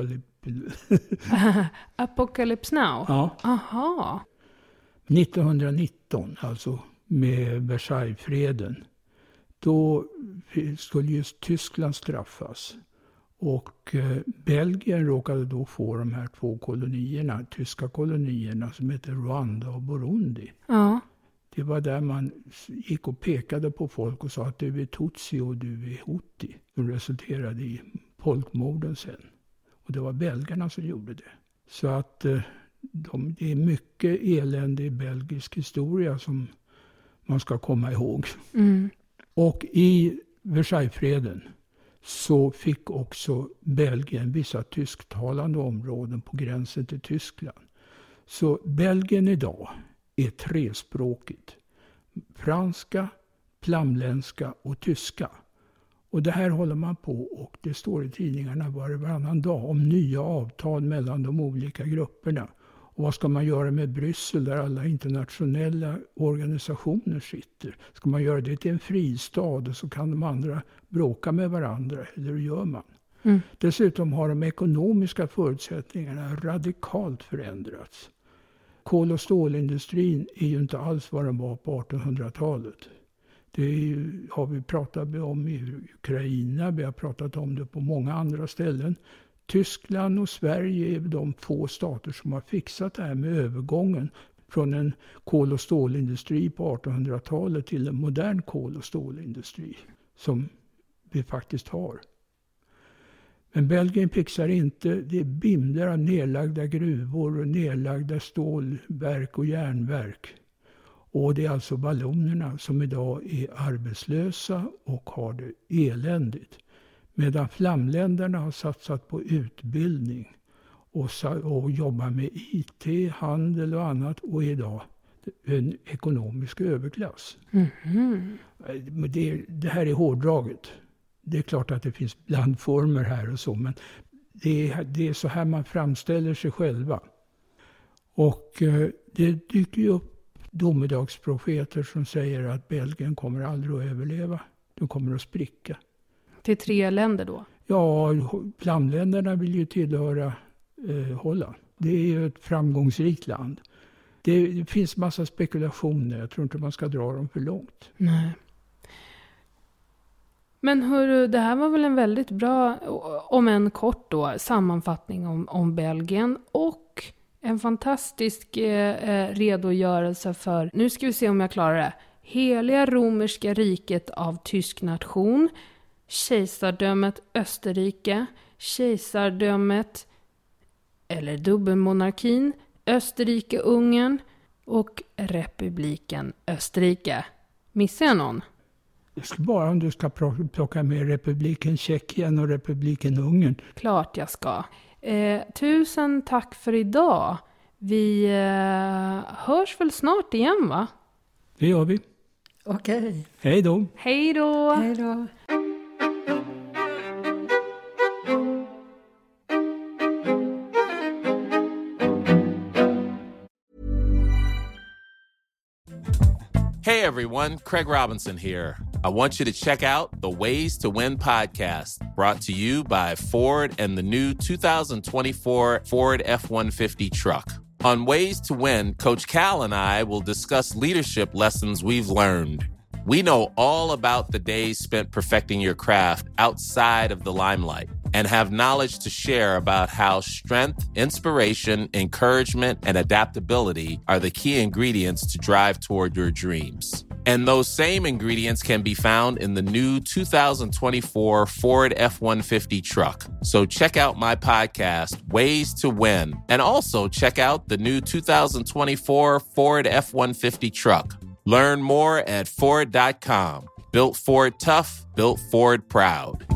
Apocalypse Now? Ja. Aha. 1919, alltså med Versaillesfreden, då skulle just Tyskland straffas. Och Belgien råkade då få de här 2 kolonierna, tyska kolonierna som heter Rwanda och Burundi. Ja. Det var där man gick och pekade på folk och sa att du är Tutsi och du är Huti. De resulterade i folkmorden sen. Och det var belgarna som gjorde det. Så att det är mycket elände i belgisk historia som man ska komma ihåg. Mm. Och i Versaillesfreden så fick också Belgien vissa tysktalande områden på gränsen till Tyskland. Så Belgien idag är 3-språkigt. Franska, flamländska och tyska. Och det här håller man på och det står i tidningarna varannan dag om nya avtal mellan de olika grupperna. Och vad ska man göra med Bryssel där alla internationella organisationer sitter? Ska man göra det till en fristad och så kan de andra bråka med varandra? Eller hur gör man? Mm. Dessutom har de ekonomiska förutsättningarna radikalt förändrats. Kol- och stålindustrin är ju inte alls vad den var på 1800-talet. Det har vi pratat om i Ukraina, vi har pratat om det på många andra ställen. Tyskland och Sverige är de få stater som har fixat det här med övergången från en kol- och stålindustri på 1800-talet till en modern kol- och stålindustri som vi faktiskt har. Men Belgien fixar inte, det bimlar av nedlagda gruvor och nedlagda stålverk och järnverk. Och det är alltså vallonerna som idag är arbetslösa och har det eländigt. Medan flamländerna har satsat på utbildning och jobbar med IT, handel och annat och idag en ekonomisk överklass. Mm-hmm. Det här är hårdraget. Det är klart att det finns blandformer här och så, men det är så här man framställer sig själva. Och det dyker ju upp domedagsprofeter som säger att Belgien kommer aldrig att överleva. De kommer att spricka. Till 3 länder då? Ja, flamländerna vill ju tillhöra Holland. Det är ju ett framgångsrikt land. Det finns massa spekulationer. Jag tror inte man ska dra dem för långt. Nej. Men hörru, det här var väl en väldigt bra, om en kort då, sammanfattning om Belgien och en fantastisk redogörelse för, nu ska vi se om jag klarar det, Heliga romerska riket av tysk nation, kejsardömet Österrike, kejsardömet eller dubbelmonarkin Österrike-Ungern och republiken Österrike. Missar jag någon? Jag ska bara om du ska plocka med republiken Tjeckien och republiken Ungern. Klart jag ska. Tusen tack för idag. Vi hörs väl snart igen, va? Det gör vi. Okej. Hej då. Hej då. Hej då. Hey everyone, Craig Robinson here. I want you to check out the Ways to Win podcast, brought to you by Ford and the new 2024 Ford F-150 truck. On Ways to Win, Coach Cal and I will discuss leadership lessons we've learned. We know all about the days spent perfecting your craft outside of the limelight and have knowledge to share about how strength, inspiration, encouragement, and adaptability are the key ingredients to drive toward your dreams. And those same ingredients can be found in the new 2024 Ford F-150 truck. So check out my podcast, Ways to Win, and also check out the new 2024 Ford F-150 truck. Learn more at Ford.com. Built Ford tough, built Ford proud.